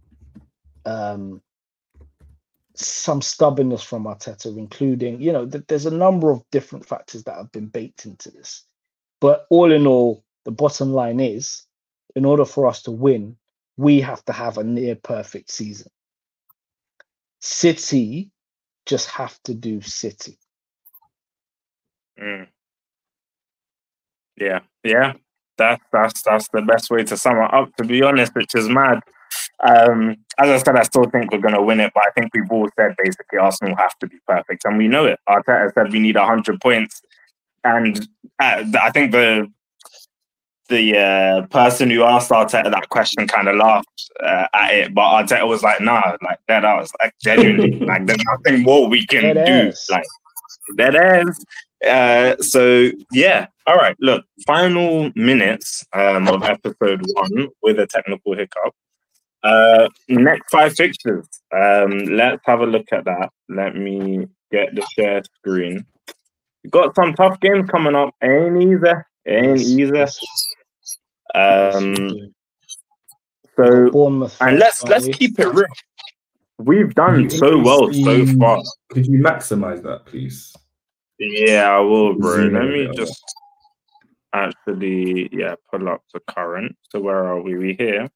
some stubbornness from Arteta, including, there's a number of different factors that have been baked into this. But all in all, the bottom line is, in order for us to win, we have to have a near perfect season. City just have to do City. Yeah. That's the best way to sum it up, to be honest, which is mad. As I said, I still think we're going to win it, but I think we've all said basically Arsenal have to be perfect, and we know it. Arteta said we need 100 points, and I think the person who asked Arteta that question kind of laughed at it, but Arteta was like, "Nah, like that." I was like, genuinely, like there's nothing more we can do. Like that is. So yeah, all right. Look, final minutes of episode 1 with a technical hiccup. Next 5 fixtures. Let's have a look at that. Let me get the share screen. We've got some tough games coming up. Ain't easy. So and let's keep it real. We've done so well so far. Could you maximize that, please? Yeah, I will, bro. Let me just actually, pull up the current. So where are we? We here.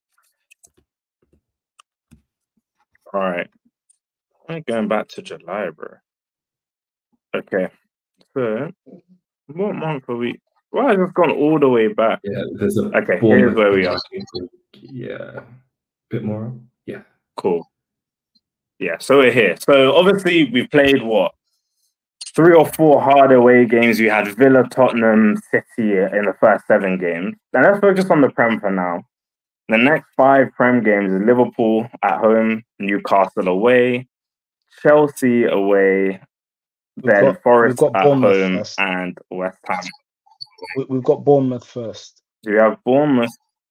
All right. I'm going back to July, bro. Okay. So what month are we? Why has it gone all the way back? Yeah, there's a okay, here's where we are. Yeah. Bit more. Yeah. Cool. Yeah, so we're here. So obviously we've played 3 or 4 hard away games. We had Villa, Tottenham, City in the first 7 games. And let's focus on the Prem for now. The next 5 Prem games is Liverpool at home, Newcastle away, Chelsea away, then Forest at home, first. And West Ham. We've got Bournemouth first. Do we have Bournemouth?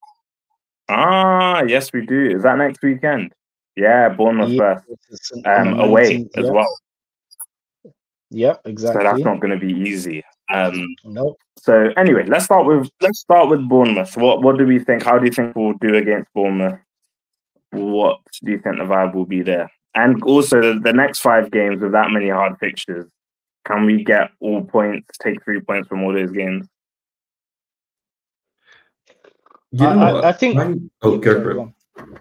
Yes, we do. Is that next weekend? Yeah, Bournemouth first. Away as well. Yep, exactly. So that's not going to be easy. Nope. So anyway, let's start with Bournemouth. What do we think? How do you think we'll do against Bournemouth? What do you think the vibe will be there? And also the next 5 games with that many hard fixtures, can we get all points? Take 3 points from all those games? You know what? I think. Go for it.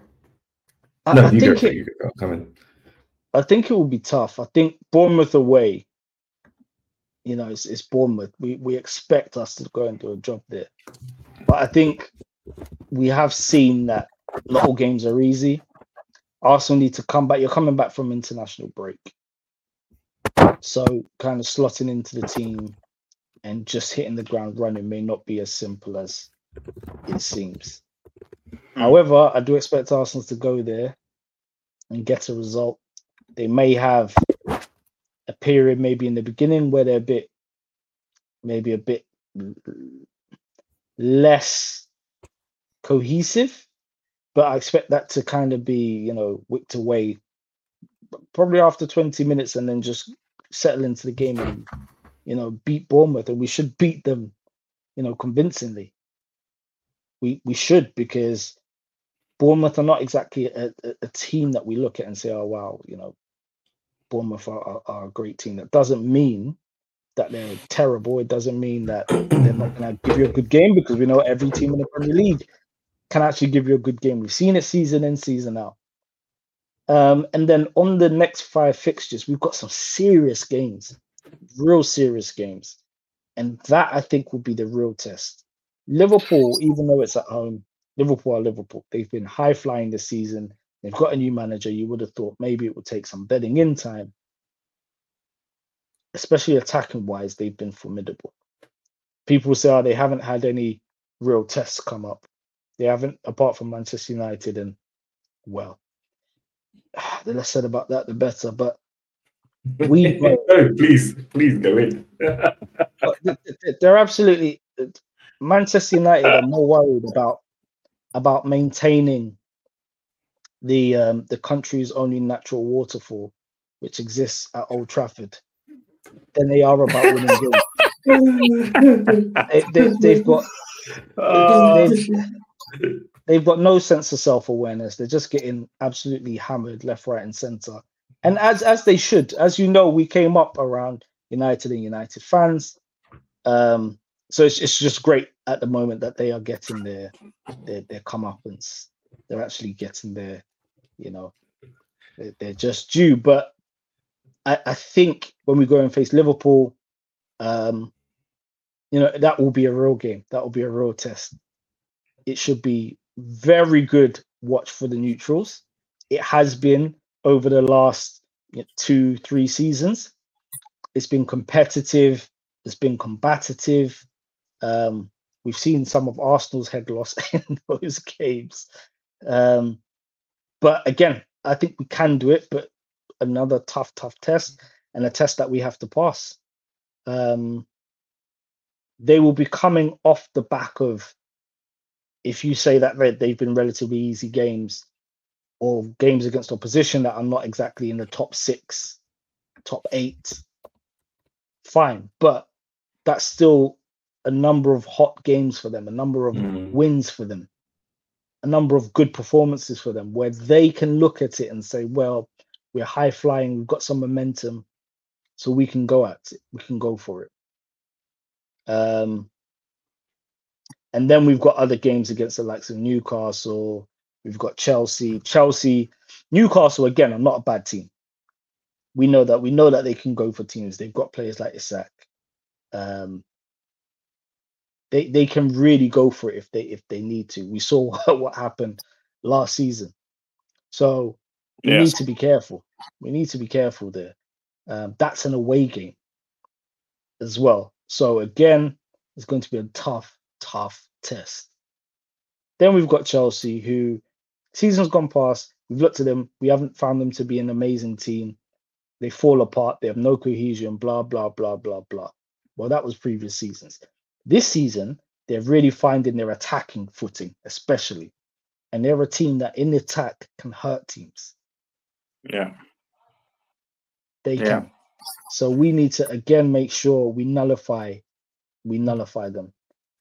I think it will be tough. I think Bournemouth away. It's Bournemouth. We expect us to go and do a job there. But I think we have seen that not all games are easy. Arsenal need to come back. You're coming back from international break. So kind of slotting into the team and just hitting the ground running may not be as simple as it seems. However, I do expect Arsenal to go there and get a result. They may have a period maybe in the beginning where they're a bit less cohesive, but I expect that to kind of be, whipped away probably after 20 minutes and then just settle into the game and, beat Bournemouth. And we should beat them, convincingly. We should, because Bournemouth are not exactly a team that we look at and say, oh, wow, Bournemouth are a great team. That doesn't mean that they're terrible. It doesn't mean that they're not going to give you a good game, because we know every team in the Premier League can actually give you a good game. We've seen it season in, season out. And then on the next 5 fixtures, we've got some serious games, real serious games. And that, I think, will be the real test. Liverpool, even though it's at home, Liverpool are Liverpool. They've been high-flying this season. They've got a new manager. You would have thought maybe it would take some bedding in time. Especially attacking-wise, they've been formidable. People say, they haven't had any real tests come up. They haven't, apart from Manchester United, and, well, the less said about that, the better. But we... please go in. They're absolutely... Manchester United are more worried about maintaining the country's only natural waterfall, which exists at Old Trafford, than they are about winning games. They've got no sense of self-awareness. They're just getting absolutely hammered left, right, and centre. And as they should. As you know, we came up around United and United fans. So it's just great at the moment that they are getting their comeuppance. They're actually getting their, they're just due. But I think when we go and face Liverpool, that will be a real game. That will be a real test. It should be very good watch for the neutrals. It has been over the last 2-3 seasons. It's been competitive. It's been combative. We've seen some of Arsenal's head loss in those games. But again, I think we can do it, but another tough test, and a test that we have to pass. They will be coming off the back of, if you say that they've been relatively easy games, or games against opposition that are not exactly in the top 6, top 8, fine. But that's still a number of hot games for them, a number of wins for them, a number of good performances for them, where they can look at it and say, well, we're high flying, we've got some momentum, so we can go at it, we can go for it. And then we've got other games against the likes of Newcastle, we've got Chelsea. Newcastle, again, are not a bad team. We know that they can go for teams. They've got players like Isak. They can really go for it if they need to. We saw what happened last season. So we need to be careful. We need to be careful there. That's an away game as well. So again, it's going to be a tough test. Then we've got Chelsea, who season's gone past. We've looked at them. We haven't found them to be an amazing team. They fall apart. They have no cohesion, blah, blah, blah, blah, blah. Well, that was previous seasons. This season, they're really finding their attacking footing, especially. And they're a team that in the attack can hurt teams. Yeah. They can. So we need to, again, make sure we nullify them.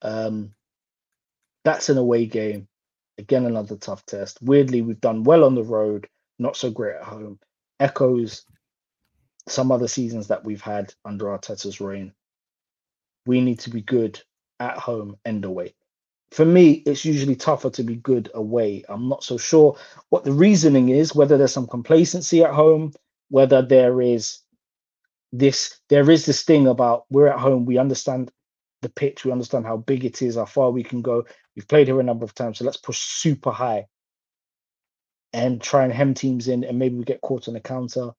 That's an away game. Again, another tough test. Weirdly, we've done well on the road, not so great at home. Echoes some other seasons that we've had under Arteta's reign. We need to be good at home and away. For me, it's usually tougher to be good away. I'm not so sure what the reasoning is, whether there's some complacency at home, whether there is this thing about we're at home, we understand the pitch. We understand how big it is, how far we can go. We've played here a number of times, so let's push super high and try and hem teams in, and maybe we get caught on a counter.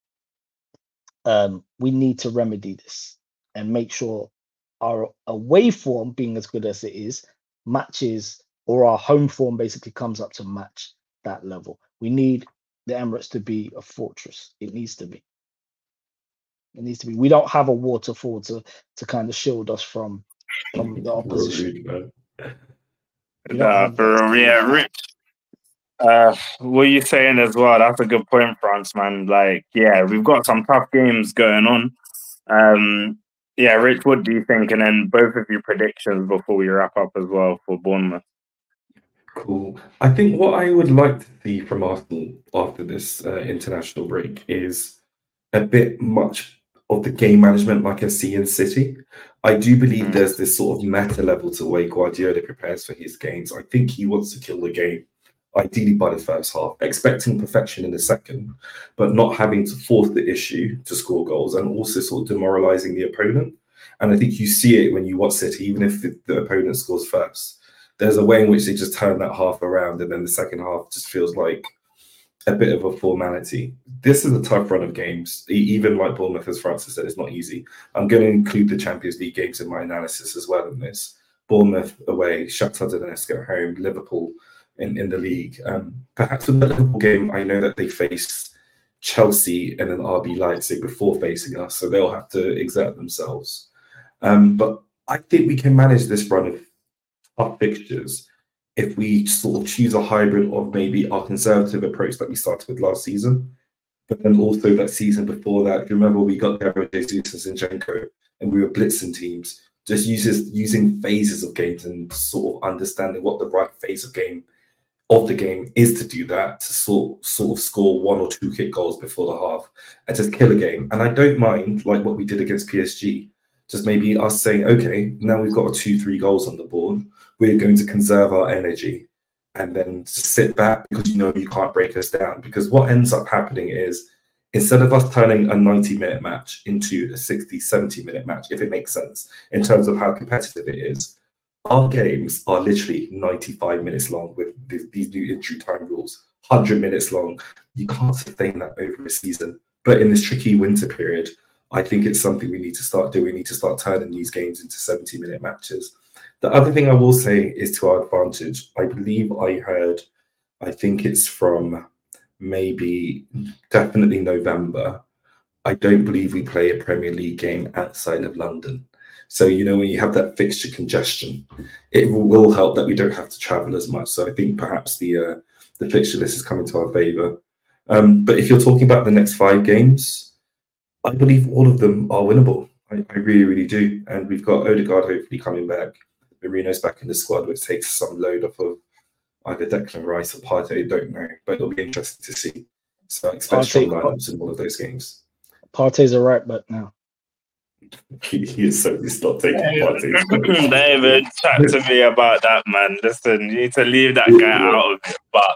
We need to remedy this and make sure our away form, being as good as it is, matches, or our home form basically comes up to match that level. We need the Emirates to be a fortress. It needs to be. It needs to be. We don't have a waterfall to kind of shield us from the opposition. Rich. What you're saying as well, that's a good point, France, man. Like, yeah, we've got some tough games going on. Yeah, Rich, what do you think? And then both of your predictions before we wrap up as well for Bournemouth. Cool. I think what I would like to see from Arsenal after this international break is a bit much of the game management like I see in City. I do believe there's this sort of meta level to the way Guardiola prepares for his games. I think he wants to kill the game, ideally by the first half, expecting perfection in the second, but not having to force the issue to score goals and also sort of demoralizing the opponent. And I think you see it when you watch City, even if the opponent scores first. There's a way in which they just turn that half around, and then the second half just feels like a bit of a formality. This is a tough run of games. Even like Bournemouth, as Francis said, it's not easy. I'm going to include the Champions League games in my analysis as well in this. Bournemouth away, Shakhtar Donetsk at home, Liverpool in the league. Perhaps in the Liverpool game, I know that they face Chelsea and an RB Leipzig before facing us, so they'll have to exert themselves. But I think we can manage this run of tough fixtures if we sort of choose a hybrid of maybe our conservative approach that we started with last season, but then also that season before that. Remember, we got Gabriel Jesus and Zinchenko, and we were blitzing teams, just using phases of games and sort of understanding what the right phase of the game is to do that, to sort of score 1 or 2 kick goals before the half and just kill a game. And I don't mind, like what we did against PSG, just maybe us saying, okay, now we've got 2-3 goals on the board, we're going to conserve our energy and then sit back because you can't break us down. Because what ends up happening is, instead of us turning a 90-minute match into a 60, 70-minute match, if it makes sense, in terms of how competitive it is, our games are literally 95 minutes long with these new injury time rules, 100 minutes long. You can't sustain that over a season. But in this tricky winter period, I think it's something we need to start doing. We need to start turning these games into 70-minute matches. The other thing I will say is to our advantage. I believe I think it's from definitely November. I don't believe we play a Premier League game outside of London. So, when you have that fixture congestion, it will help that we don't have to travel as much. So I think perhaps the fixture list is coming to our favour. But if you're talking about the next 5 games, I believe all of them are winnable. I really, really do. And we've got Odegaard hopefully coming back. Marino's back in the squad, which takes some load off of either Declan Rice or Partey, don't know. But it'll be interesting to see. So I expect strong lineups in all of those games. Partey's a right back now. He is certainly not taking Partey. David, chat to me about that, man. Listen, you need to leave that guy out of it. But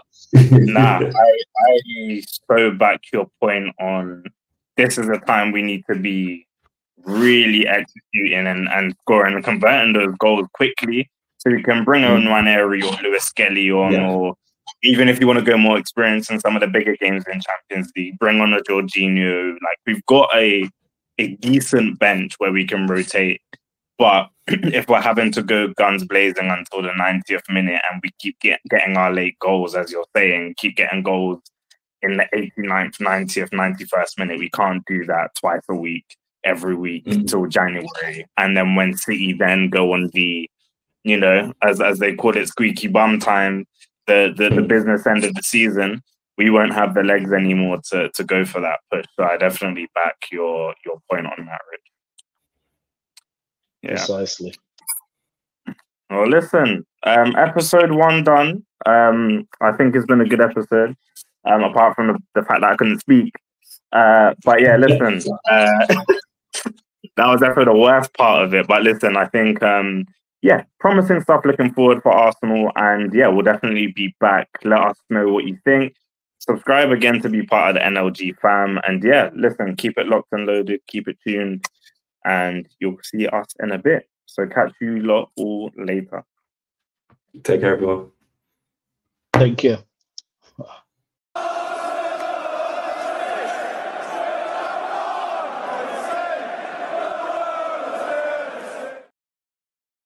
I throw back your point on this is a time we need to be really executing and scoring and converting those goals quickly so we can bring on Ranieri or Lewis Skelly on, or even if you want to go more experience in some of the bigger games in Champions League, bring on a Jorginho. Like, we've got a decent bench where we can rotate. But if we're having to go guns blazing until the 90th minute and we keep getting our late goals, as you're saying, keep getting goals in the 89th, 90th, 91st minute, we can't do that twice a week, every week till January. And then when City then go on the, as they call it, squeaky bum time, the business end of the season, we won't have the legs anymore to go for that push. So I definitely back your point on that, Rich. Yeah. Precisely. Well, listen, episode 1 done. I think it's been a good episode, apart from the fact that I couldn't speak. But yeah, listen, that was definitely the worst part of it. But listen, I think, promising stuff looking forward for Arsenal. And yeah, we'll definitely be back. Let us know what you think. Subscribe again to be part of the NLG fam. And yeah, listen, keep it locked and loaded, keep it tuned, and you'll see us in a bit. So catch you lot all later. Take care, everyone. Take care.